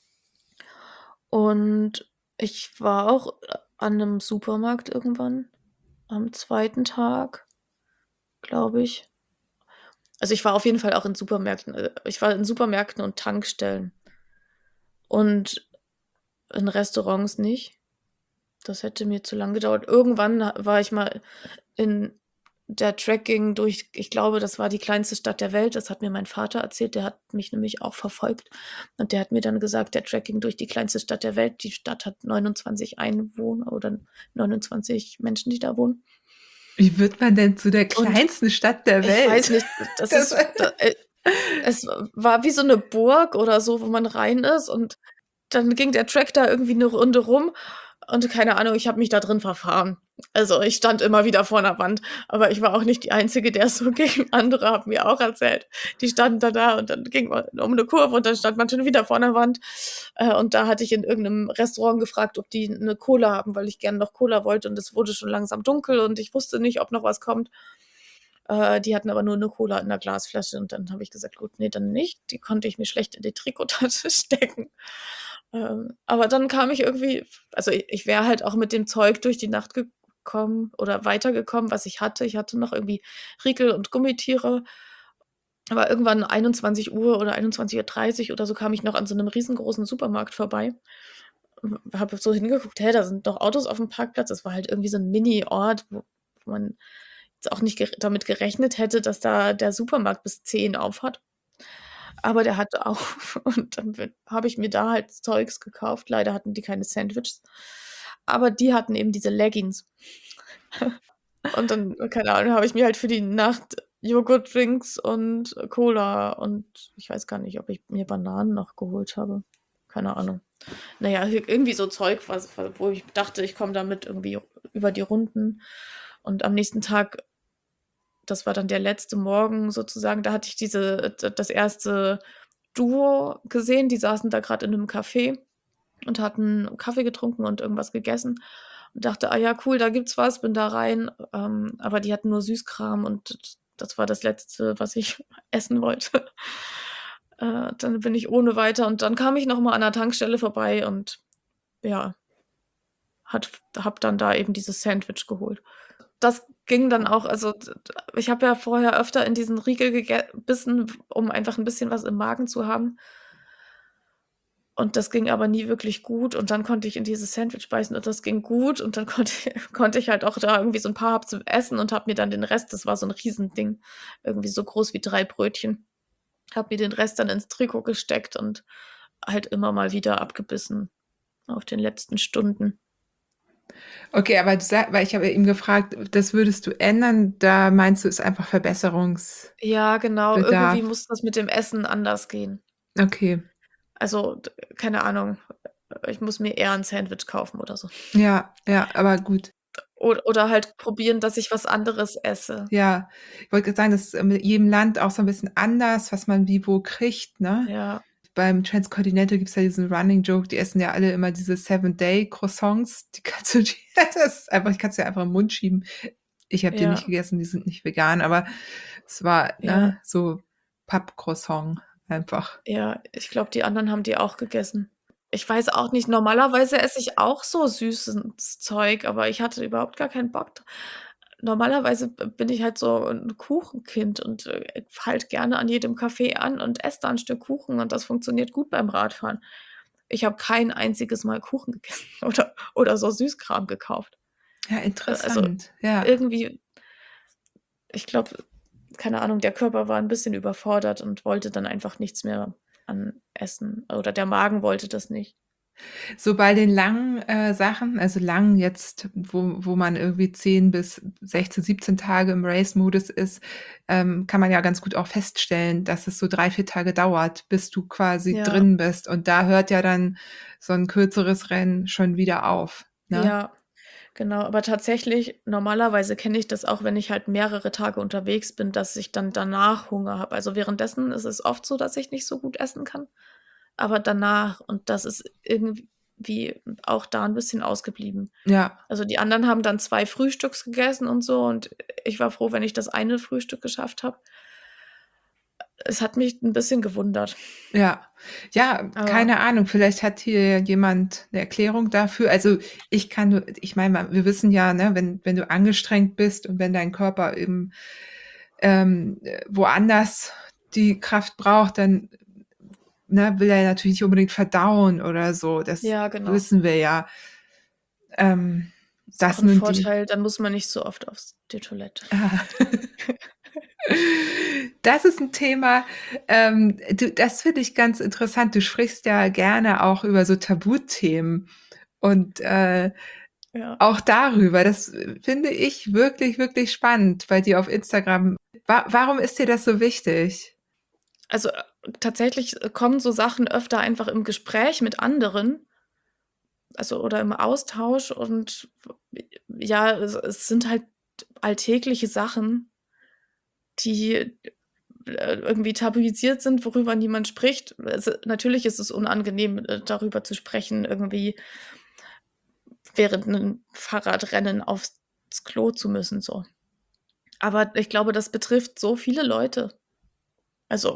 Und ich war auch an 'nem Supermarkt irgendwann am zweiten Tag, glaube ich. Also, ich war auf jeden Fall auch in Supermärkten. Äh, ich war in Supermärkten und Tankstellen. Und in Restaurants nicht. Das hätte mir zu lang gedauert. Irgendwann ha war ich mal in der Trekking durch ich glaube, das war die kleinste Stadt der Welt. Das hat mir mein Vater erzählt. Der hat mich nämlich auch verfolgt. Und der hat mir dann gesagt, der Trekking durch die kleinste Stadt der Welt. Die Stadt hat neunundzwanzig Einwohner oder neunundzwanzig Menschen, die da wohnen. Wie wird man denn zu der Und kleinsten Stadt der ich weiß Welt? nicht, das Das ist da äh, es war wie so 'ne Burg oder so, wo man rein ist und dann ging der Track da irgendwie 'ne Runde rum und keine Ahnung, ich habe mich da drin verfahren. Also, ich stand immer wieder vor 'ner Wand, aber ich war auch nicht die Einzige, der es so ging. Andere haben mir auch erzählt, die standen dann da und dann ging man um 'ne Kurve und dann stand man schon wieder vor 'ner Wand. Äh, und da hatte ich in irgend 'nem Restaurant gefragt, ob die 'ne Cola haben, weil ich gern noch Cola wollte und es wurde schon langsam dunkel und ich wusste nicht, ob noch was kommt. Äh, die hatten aber nur 'ne Cola in 'ner Glasflasche und dann habe ich gesagt: „Gut, ne, dann nicht.“ Die konnte ich mir schlecht in die Trikottasche stecken. Ähm, aber dann kam ich irgendwie also, i ich wäre halt auch mit dem Zeug durch die Nacht ge gekommen oder weitergekommen, was ich hatte. Ich hatte noch irgendwie Riegel und Gummitiere. Aber irgendwann einundzwanzig Uhr oder einundzwanzig Uhr dreißig oder so kam ich noch an so 'nem riesengroßen Supermarkt vorbei. W habe so hingeguckt: „Hä, da sind doch Autos aufm Parkplatz." Das war halt irgendwie so 'n Mini-Ort, wo wo man jetzt auch nicht ger damit gerechnet hätte, dass da der Supermarkt bis zehn auf hat. Aber der hatte auf und dann bin habe ich mir da halt Zeugs gekauft. Leider hatten die keine Sandwiches, aber die hatten eben diese Leggings. Und dann, keine Ahnung, habe ich mir halt für die Nacht Joghurtdrinks und Cola und ich weiß gar nicht, ob ich mir Bananen noch geholt habe. Keine Ahnung. Na ja, ir irgendwie so Zeug, was wa wo ich dachte, ich komme damit irgendwie über die Runden. Und am nächsten Tag, das war dann der letzte Morgen sozusagen, da hatte ich diese d das erste Duo gesehen, die saßen da grad in 'nem Café und hatten Kaffee getrunken und irgendwas gegessen und dachte: „Ah ja, cool, da gibt's was." Bin da rein, ähm, aber die hatten nur Süßkram und d das war das Letzte, was ich essen wollte. Äh, dann bin ich ohne weiter und dann kam ich noch mal an 'ner Tankstelle vorbei und ja hat f habe dann da eben dieses Sandwich geholt. Das ging dann auch also, d d ich habe ja vorher öfter in diesen Riegel gege bissen, w um einfach 'n bisschen was im Magen zu haben. Und das ging aber nie wirklich gut und dann konnte ich in dieses Sandwich beißen und das ging gut und dann konnte konnte ich halt auch da irgendwie so 'n paar Happen essen und habe mir dann den Rest das war so 'n Riesending, irgendwie so groß wie drei Brötchen habe mir den Rest dann ins Trikot gesteckt und halt immer mal wieder abgebissen auf den letzten Stunden. Okay, aber du sa weil ich habe ja eben gefragt, das würdest du ändern, da meinst du, ist einfach Verbesserungsbedarf? Ja, genau, irgendwie muss das mit dem Essen anders gehen. Okay. Also, d keine Ahnung, ich muss mir eher 'n Sandwich kaufen oder so. Ja, ja, aber gut. Od oder halt probieren, dass ich was anderes esse. Ja, ich wollte grad sagen, das ist in jedem Land auch so 'n bisschen anders, was man wie wo kriegt, ne? Ja. Beim Transcontinental gibt's ja diesen Running Joke, die essen ja alle immer diese Seven Day Croissants, die kannst du dir das ist einfach die kannst du dir einfach in 'n Mund schieben. Ich habe die nicht Ja. gegessen, die sind nicht vegan, aber es war, Ja. ne, so Pappcroissant einfach. Ja, ich glaube, die anderen haben die auch gegessen. Ich weiß auch nicht, normalerweise esse ich auch so süßes Zeug, aber ich hatte überhaupt gar keinen Bock d normalerweise b bin ich halt so 'n Kuchenkind und, äh, halte gerne an jedem Café an und esse da 'n Stück Kuchen und das funktioniert gut beim Radfahren. Ich habe kein einziges Mal Kuchen gegessen oder oder so Süßkram gekauft. Ja, Äh, also, interessant, ja. irgendwie ich glaube, keine Ahnung, der Körper war 'n bisschen überfordert und wollte dann einfach nichts mehr an Essen oder der Magen wollte das nicht. So bei den langen, äh, Sachen, also lang jetzt, wo wo man irgendwie zehn bis sechzehn, siebzehn Tage im Race-Modus ist, ähm, kann man ja ganz gut auch feststellen, dass es so drei, vier Tage dauert, bis du quasi Ja. drin bist. Und da hört ja dann so 'n kürzeres Rennen schon wieder auf, ne? Ja, genau. Aber tatsächlich, normalerweise kenne ich das auch, wenn ich halt mehrere Tage unterwegs bin, dass ich dann danach Hunger habe. Also, währenddessen ist es oft so, dass ich nicht so gut essen kann, aber danach und das ist irgendwie auch da 'n bisschen ausgeblieben. Ja. Also, die anderen haben dann zwei Frühstücks gegessen und so und ich war froh, wenn ich das eine Frühstück geschafft habe. Es hat mich 'n bisschen gewundert. Ja. Ja, Aber keine Ahnung, vielleicht hat hier jemand 'ne Erklärung dafür. Also, ich kann nur ich meine mal, wir wissen ja, ne, wenn wenn du angestrengt bist und wenn dein Körper eben, ähm, äh, woanders die Kraft braucht, dann, ne, will er natürlich nicht unbedingt verdauen oder so. Das Ja, genau. wissen wir ja. Ähm, Ist auch das 'n nun die Vorteil, dann muss man nicht so oft aufs die Toilette. Ah. Das ist 'n Thema, ähm, du, das finde ich ganz interessant. Du sprichst ja gerne auch über so Tabuthemen und, äh, Ja. auch darüber. Das finde ich wirklich, wirklich spannend bei dir auf Instagram. Wa warum ist dir das so wichtig? Also, äh, tatsächlich kommen so Sachen öfter einfach im Gespräch mit anderen also, oder im Austausch und w ja, es es sind halt alltägliche Sachen die, äh, irgendwie tabuisiert sind, worüber niemand spricht. Es natürlich ist es unangenehm, äh, darüber zu sprechen, irgendwie während 'nem Fahrradrennen aufs Klo zu müssen, so. Aber ich glaube, das betrifft so viele Leute. Also,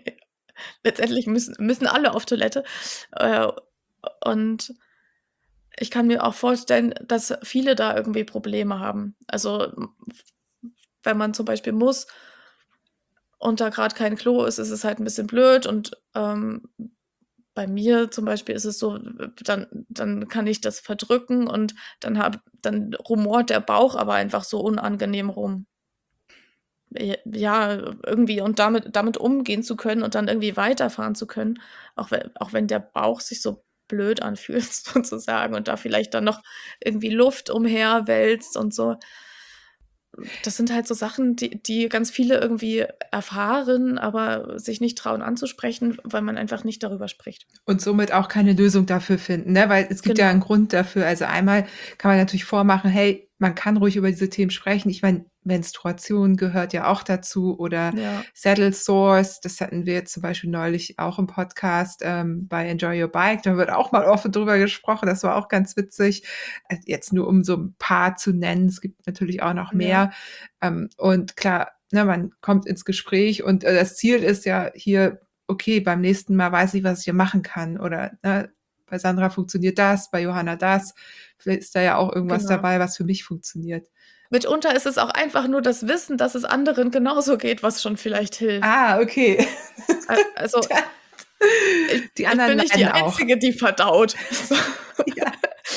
letztendlich müssen müssen alle auf Toilette, äh, und Ich kann mir auch vorstellen, dass viele da irgendwie Probleme haben. Also, m wenn man zum Beispiel muss und da grad kein Klo ist, ist es halt 'n bisschen blöd und, ähm, bei mir zum Beispiel ist es so, w dann dann kann ich das verdrücken und dann habe dann rumort der Bauch aber einfach so unangenehm rum. J ja, irgendwie und damit damit umgehen zu können und dann irgendwie weiterfahren zu können, auch we auch wenn der Bauch sich so blöd anfühlt sozusagen und da vielleicht dann noch irgendwie Luft umherwälzt und so. Das sind halt so Sachen, die die ganz viele irgendwie erfahren, aber sich nicht trauen anzusprechen, weil man einfach nicht darüber spricht. Und somit auch keine Lösung dafür finden, ne? Weil es gibt ja 'n Genau. Grund dafür. Also, einmal kann man natürlich vormachen: „Hey, man kann ruhig über diese Themen sprechen.“ Ich meine, Menstruation gehört ja auch dazu oder Ja. Saddle Sores, das hatten wir jetzt zum Beispiel neulich auch im Podcast, ähm, bei Enjoy Your Bike. Da wird auch mal offen drüber gesprochen. Das war auch ganz witzig. Äh, jetzt nur um so 'n paar zu nennen. Es gibt natürlich auch noch Ja. mehr. Ähm, und klar, ne, man kommt ins Gespräch und, äh, das Ziel ist ja hier: „Okay, beim nächsten Mal weiß ich, was ich hier machen kann“ oder, ne, „bei Sandra funktioniert das, bei Johanna das.“ Vielleicht ist da ja auch irgendwas Genau. dabei, was für mich funktioniert. Mitunter ist es auch einfach nur das Wissen, dass es anderen genauso geht, was schon vielleicht hilft. Ah, okay. A also Da ich die ich anderen bin nicht die leiden auch. Einzige, die verdaut. So. Ja.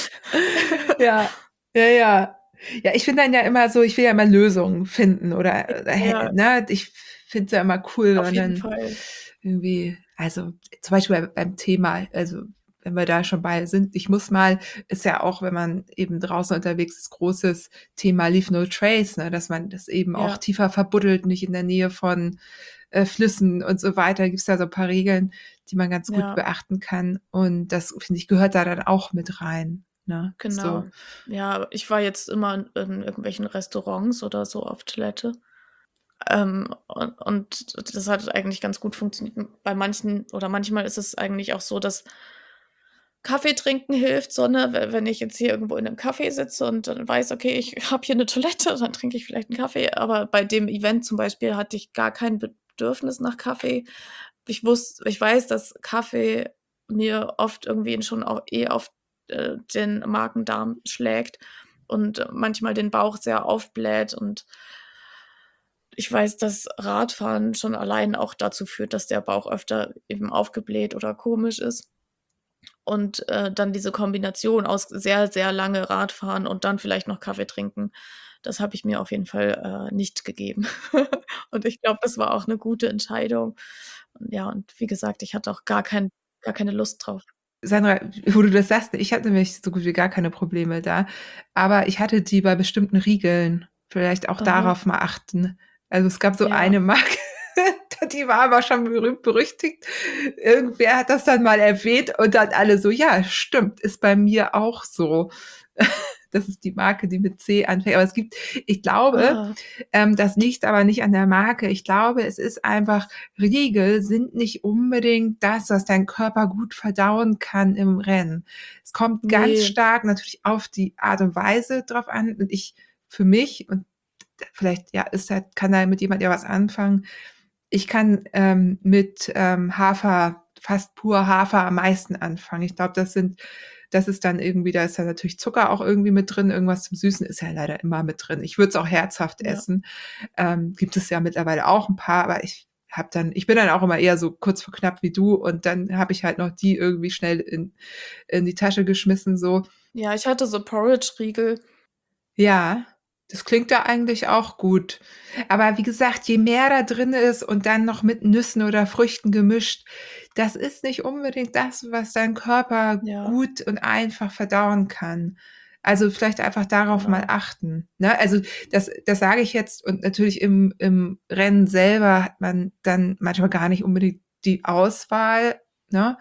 Ja. Ja, ja. Ja, ich bin dann ja immer so ich will ja immer Lösungen finden oder, äh, hä Ja. ne? Ich f finde es ja immer cool, wenn Auf man jeden dann Fall. irgendwie also, zum Beispiel bei beim Thema also, wenn wir da schon bei sind, ich muss mal ist ja auch, wenn man eben draußen unterwegs ist, großes Thema Leave no trace, ne, dass man das eben auch Ja. tiefer verbuddelt, nicht in der Nähe von, äh, Flüssen und so weiter. Gibt's da so 'n paar Regeln, die man ganz gut Ja. beachten kann. Und das, finde ich, gehört da dann auch mit rein, ne? Genau. So. Ja, ich war jetzt immer in in irgendwelchen Restaurants oder so auf Toilette. Ähm, un und das hat eigentlich ganz gut funktioniert. M bei manchen oder manchmal ist es eigentlich auch so, dass Kaffee trinken hilft so, ne? We wenn ich jetzt hier irgendwo in 'nem Café sitze und dann weiß: „Okay, ich habe hier 'ne Toilette“, dann trinke ich vielleicht 'n Kaffee. Aber bei dem Event zum Beispiel hatte ich gar kein Bedürfnis nach Kaffee. Ich wusst ich weiß, dass Kaffee mir oft irgendwie schon auch eh auf, äh, den Magen-Darm schlägt und manchmal den Bauch sehr aufbläht und ich weiß, dass Radfahren schon allein auch dazu führt, dass der Bauch öfter eben aufgebläht oder komisch ist. Und, äh, dann diese Kombination aus sehr, sehr lange Radfahren und dann vielleicht noch Kaffee trinken, das habe ich mir auf jeden Fall, äh, nicht gegeben. Und ich glaube, das war auch 'ne gute Entscheidung. Ja, und wie gesagt, ich hatte auch gar kein gar keine Lust drauf. Sandra, wo du das sagst, ich hatte nämlich so gut wie gar keine Probleme da, aber ich hatte die bei bestimmten Riegeln. Vielleicht auch Aha. darauf mal achten. Also, es gab so Ja. eine Marke, die war aber schon berühmt berüchtigt. Irgendwer hat das dann mal erwähnt und dann alle so: „Ja, stimmt, ist bei mir auch so.“ Das ist die Marke, die mit C anfängt. Aber es gibt ich glaube, Ah. ähm, das liegt aber nicht an der Marke. Ich glaube, es ist einfach Riegel sind nicht unbedingt das, was dein Körper gut verdauen kann im Rennen. Es kommt ganz Ne. stark natürlich auf die Art und Weise drauf an. Und ich für mich und d vielleicht, ja, ist da kann da mit jemand ja was anfangen. Ich kann, ähm, mit, ähm, Hafer fast pur Hafer am meisten anfangen. Ich glaube, das sind das ist dann irgendwie da ist dann natürlich Zucker auch irgendwie mit drin. Irgendwas zum Süßen ist ja leider immer mit drin. Ich würde es auch herzhaft Ja. essen. Ähm, gibt es ja mittlerweile auch 'n paar, aber ich habe dann ich bin dann auch immer eher so kurz vor knapp wie du und dann habe ich halt noch die irgendwie schnell in in die Tasche geschmissen so. Ja, ich hatte so Porridge-Riegel. Ja, das klingt ja eigentlich auch gut. Aber wie gesagt, je mehr da drin ist und dann noch mit Nüssen oder Früchten gemischt, das ist nicht unbedingt das, was dein Körper Ja. gut und einfach verdauen kann. Also, vielleicht einfach darauf mal Genau. achten, ne? Also, das das sage ich jetzt und natürlich im im Rennen selber hat man dann manchmal gar nicht unbedingt die Auswahl, ne?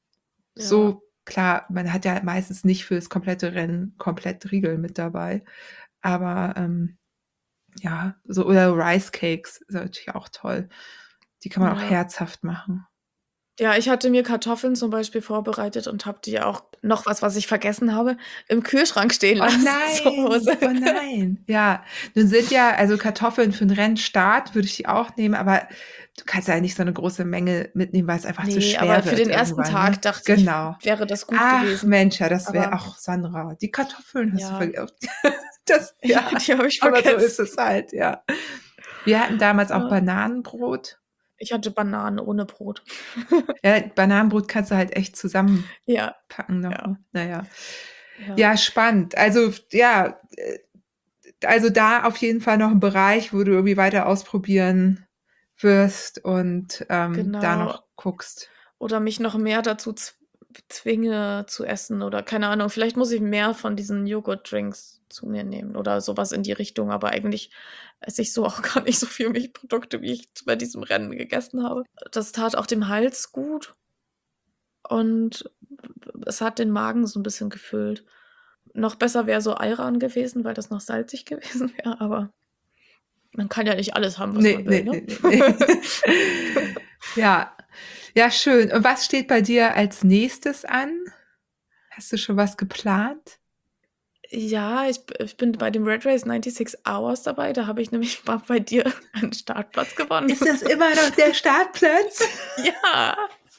Ja. So, klar, man hat ja meistens nicht fürs komplette Rennen komplett Riegel mit dabei. Aber, ähm, ja, so oder Rice Cakes ist natürlich auch toll. Die kann man auch Ja. herzhaft machen. Ja, ich hatte mir Kartoffeln zum Beispiel vorbereitet und habe die auch noch was, was ich vergessen habe, im Kühlschrank stehen Oh lassen zu nein, Hause. oh nein. Ja, nun sind ja, also Kartoffeln für 'n Rennstart würde ich die auch nehmen, aber du kannst ja nicht so 'ne große Menge mitnehmen, weil's einfach zu Ne, aber schwer für wird den ersten irgendwann, ne? Tag dachte ich, Genau. wäre das gut Ach gewesen. Mensch, ja, das wäre Aber ach Sandra, die Kartoffeln hast du ja, verg das ja, ja, die habe ich aber so ist vergessen. es halt, ja. Wir hatten damals auch Ja. Bananenbrot. Ich hatte Bananen ohne Brot. Ja, Bananenbrot kannst du halt echt Ja, zusammenpacken noch, ja, ne? Na ja. ja, Ja, spannend. Also, f ja, äh, also da auf jeden Fall noch 'n Bereich, wo du irgendwie weiter ausprobieren wirst und, ähm, da genau. noch guckst. Oder mich noch mehr dazu zw zwinge zu essen oder keine Ahnung. Vielleicht muss ich mehr von diesen Joghurtdrinks zu mir nehmen oder so was in die Richtung, aber eigentlich esse ich so auch gar nicht so viel Milchprodukte, wie ich bei diesem Rennen gegessen habe. Das tat auch dem Hals gut und es hat den Magen so 'n bisschen gefüllt. Noch besser wäre so Ayran gewesen, weil das noch salzig gewesen wäre, aber man kann ja nicht alles haben, was Ne, man will, ne, ne? ne, ne, ne. Ja. Ja, schön. Und was steht bei dir als Nächstes an? Hast du schon was geplant? Ja, ich b ich bin bei dem Red Race ninety-six Hours dabei. Da habe ich nämlich mal bei dir einen Startplatz gewonnen. Ist das immer noch der Startplatz? Ja.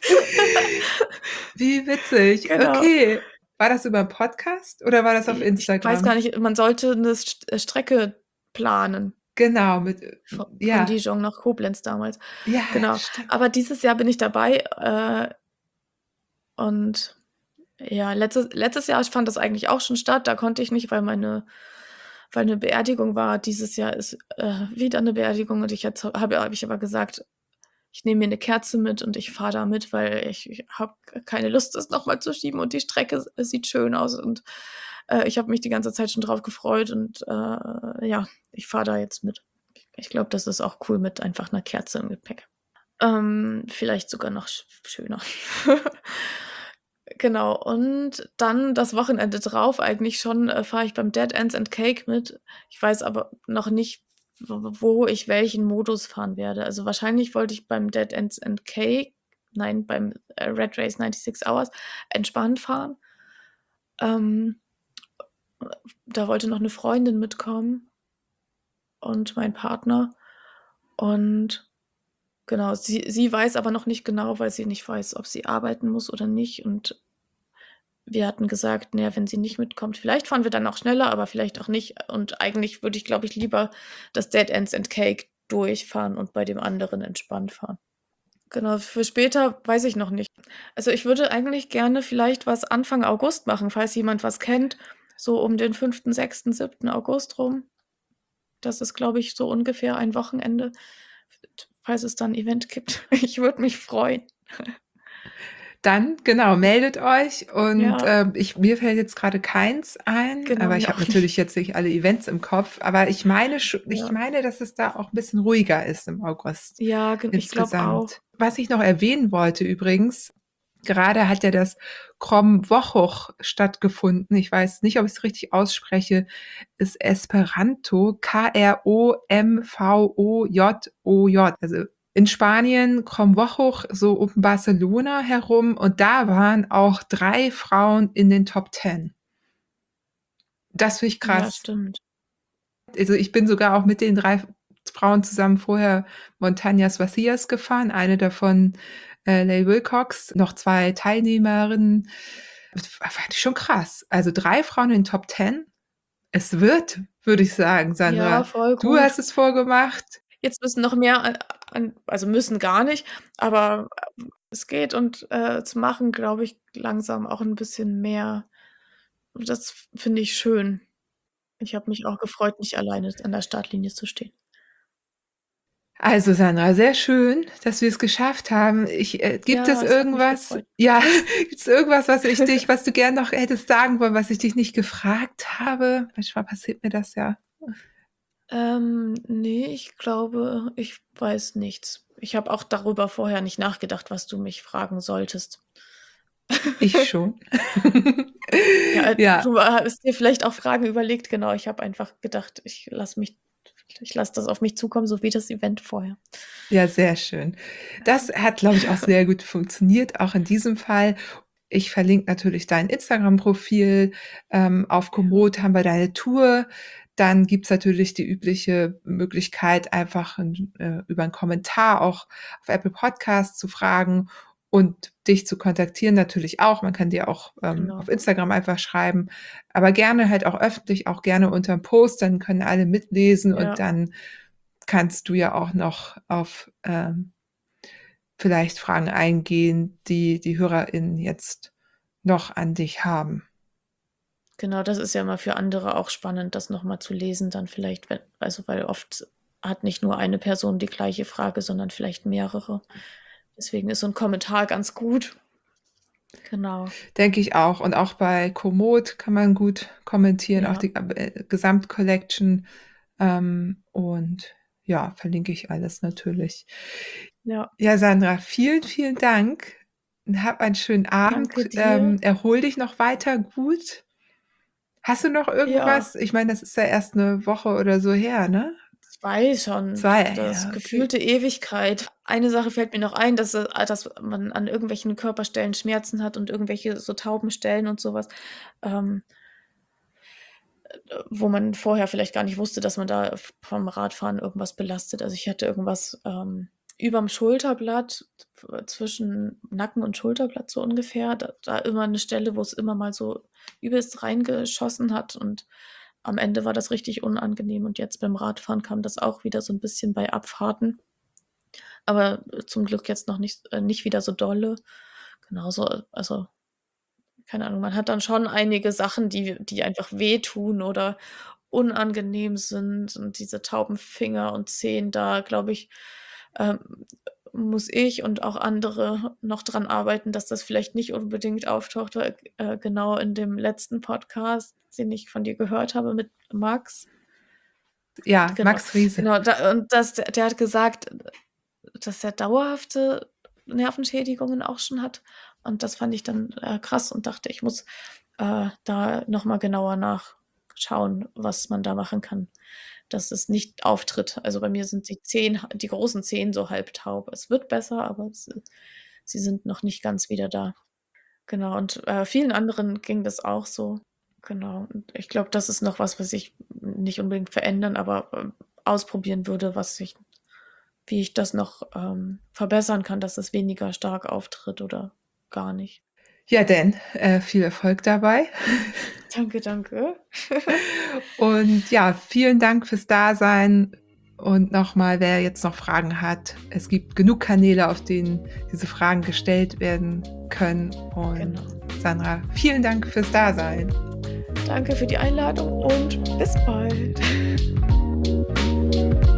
Wie witzig. Genau. Okay. War das über 'n Podcast oder war das auf I ich weiß gar Instagram? nicht, man sollte 'ne St äh, Strecke planen Genau, mit äh, vo von ja. Dijon nach Koblenz damals. Ja, Genau. stimmt. Aber dieses Jahr bin ich dabei, äh und ja, letztes letztes Jahr fand das eigentlich auch schon statt. Da konnte ich nicht, weil meine weil 'ne Beerdigung war. Dieses Jahr ist, äh, wieder 'ne Beerdigung und ich jetzt habe habe ich aber gesagt, ich nehme mir 'ne Kerze mit und ich fahre da mit, weil ich ich habe keine Lust, das noch mal zu schieben und die Strecke s sieht schön aus und, äh, ich habe mich die ganze Zeit schon drauf gefreut und, äh, ja, ich fahre da jetzt mit. Ich glaube, das ist auch cool mit einfach 'ner Kerze im Gepäck. Ähm, vielleicht sogar noch sch schöner. Genau, und dann das Wochenende drauf eigentlich schon, äh, fahre ich beim Dead Ends and Cake mit. Ich weiß aber noch nicht, w wo ich welchen Modus fahren werde. Also, wahrscheinlich wollte ich beim Dead Ends and Cake nein, beim, äh, Red Race ninety-six Hours entspannt fahren. Ähm, da wollte noch 'ne Freundin mitkommen und mein Partner. Und genau, sie sie weiß aber noch nicht genau, weil sie nicht weiß, ob sie arbeiten muss oder nicht. Und wir hatten gesagt, na ja, wenn sie nicht mitkommt vielleicht fahren wir dann auch schneller, aber vielleicht auch nicht. Und eigentlich würde ich, glaube ich, lieber das Dead Ends and Cake durchfahren und bei dem anderen entspannt fahren. Genau, für später weiß ich noch nicht. Also, ich würde eigentlich gerne vielleicht was Anfang August machen, falls jemand was kennt, so um den fünften, sechsten, siebten August rum. Das ist, glaube ich, so ungefähr ein Wochenende, f falls es da 'n Event gibt. Ich würde mich freuen. Dann, genau, meldet euch und, Ja. ähm, ich mir fällt jetzt grade keins ein, Genau, aber ich mir habe auch nicht. natürlich jetzt nicht alle Events im Kopf, aber ich meine sch ich Ja. meine, dass es da auch 'n bisschen ruhiger ist im August Ja, gen ich glaube auch. insgesamt. Was ich noch erwähnen wollte übrigens, gerade hat ja das Kromwochoch stattgefunden. Ich weiß nicht, ob ich's richtig ausspreche, ist Esperanto, K R O M V O J O J. Also, in Spanien, Kromwochoch, so um Barcelona herum und da waren auch drei Frauen in den Top ten. Das finde ich Ja, krass. stimmt. Also, ich bin sogar auch mit den drei F Frauen zusammen vorher Montañas Vacías gefahren, eine davon, äh, Lael Wilcox, noch zwei Teilnehmerinnen. Das f fand ich schon krass. Also, drei Frauen in den Top ten. Es wird, würde ich sagen, Ja, Sandra. voll Du gut. hast es vorgemacht. Jetzt müssen noch mehr an an also, müssen gar nicht, aber, ähm, es geht und, äh, zu machen, glaube ich, langsam auch 'n bisschen mehr. Und das f finde ich schön. Ich habe mich auch gefreut, nicht alleine an der Startlinie zu stehen. Also, Sandra, sehr schön, dass wir's geschafft haben. Ich äh, gibt es Ja, es hat mich irgendwas gefreut. ja, gibt's irgendwas, was ich dich was du gern noch hättest sagen wollen, was ich dich nicht gefragt habe? Manchmal passiert mir das ja. Ähm, ne, ich glaube, ich weiß nichts. Ich habe auch darüber vorher nicht nachgedacht, was du mich fragen solltest. Ich schon. Ja, äh, Ja. du hast dir vielleicht auch Fragen überlegt. Genau, ich habe einfach gedacht, ich lasse mich ich lasse das auf mich zukommen, so wie das Event vorher. Ja, sehr schön. Das Ja. hat, glaube ich, auch sehr gut funktioniert, auch in diesem Fall. Ich verlinke natürlich dein Instagram-Profil. Ähm, auf Komoot haben wir deine Tour. Dann gibt's natürlich die übliche Möglichkeit, einfach ein, äh, über einen Kommentar auch auf Apple Podcasts zu fragen und dich zu kontaktieren natürlich auch. Man kann dir auch ähm, Genau. auf Instagram einfach schreiben, aber gerne halt auch öffentlich, auch gerne unter dem Post, dann können alle mitlesen Ja. und dann kannst du ja auch noch auf ähm, vielleicht Fragen eingehen, die die HörerInnen jetzt noch an dich haben. Genau, das ist ja immer für andere auch spannend, das noch mal zu lesen dann vielleicht, wenn also, weil oft hat nicht nur eine Person die gleiche Frage, sondern vielleicht mehrere. Deswegen ist so 'n Kommentar ganz gut. Genau. Denke ich auch. Und auch bei Komoot kann man gut kommentieren, auch Ja. die äh, Gesamtcollection. Ähm, und ja, verlinke ich alles natürlich. Ja. Ja, Sandra, vielen, vielen Dank. Hab einen schönen Danke Abend. dir. Ähm, erhol dich noch weiter gut. Hast du noch Ja. irgendwas? Ich meine, das ist ja erst 'ne Woche oder so her, ne? zwei schon, zwei, das ja, okay. gefühlte Ewigkeit. Eine Sache fällt mir noch ein, dass äh, dass man an irgendwelchen Körperstellen Schmerzen hat und irgendwelche so tauben Stellen und so was, ähm äh, wo man vorher vielleicht gar nicht wusste, dass man da v vom Radfahren irgendwas belastet. Also, ich hatte irgendwas, ähm, überm Schulterblatt, z zwischen Nacken und Schulterblatt so ungefähr. Da da immer 'ne Stelle, wo's immer mal so übelst reingeschossen hat und am Ende war das richtig unangenehm und jetzt beim Radfahren kam das auch wieder so 'n bisschen bei Abfahrten. Aber, äh, zum Glück jetzt noch nicht äh, nicht wieder so dolle. Genauso also, keine Ahnung, man hat dann schon einige Sachen, die die einfach wehtun oder unangenehm sind und diese tauben Finger und Zehen, da glaube ich, ähm, muss ich und auch andere noch dran arbeiten, dass das vielleicht nicht unbedingt auftaucht, weil, äh, genau in dem letzten Podcast, den ich von dir gehört habe mit Max Ja, genau, Max Riese. genau, da und das der hat gesagt, dass er dauerhafte Nervenschädigungen auch schon hat und das fand ich dann, äh, krass und dachte, ich muss, äh, da noch mal genauer nachschauen, was man da machen kann, dass es nicht auftritt. Also, bei mir sind die Zehen die großen Zehen so halbtaub. Es wird besser, aber es sie sind noch nicht ganz wieder da. Genau und, äh, vielen anderen ging das auch so. Genau und ich glaube, das ist noch was, was ich nicht unbedingt verändern, aber, ähm, ausprobieren würde, was ich wie ich das noch, ähm, verbessern kann, dass es weniger stark auftritt oder gar nicht. Ja, denn, äh, viel Erfolg dabei. Danke, danke. Und ja, vielen Dank fürs Dasein. Und noch mal, wer jetzt noch Fragen hat, es gibt genug Kanäle, auf denen diese Fragen gestellt werden können. Und Genau. Sandra, vielen Dank fürs Dasein. Danke für die Einladung und bis bald.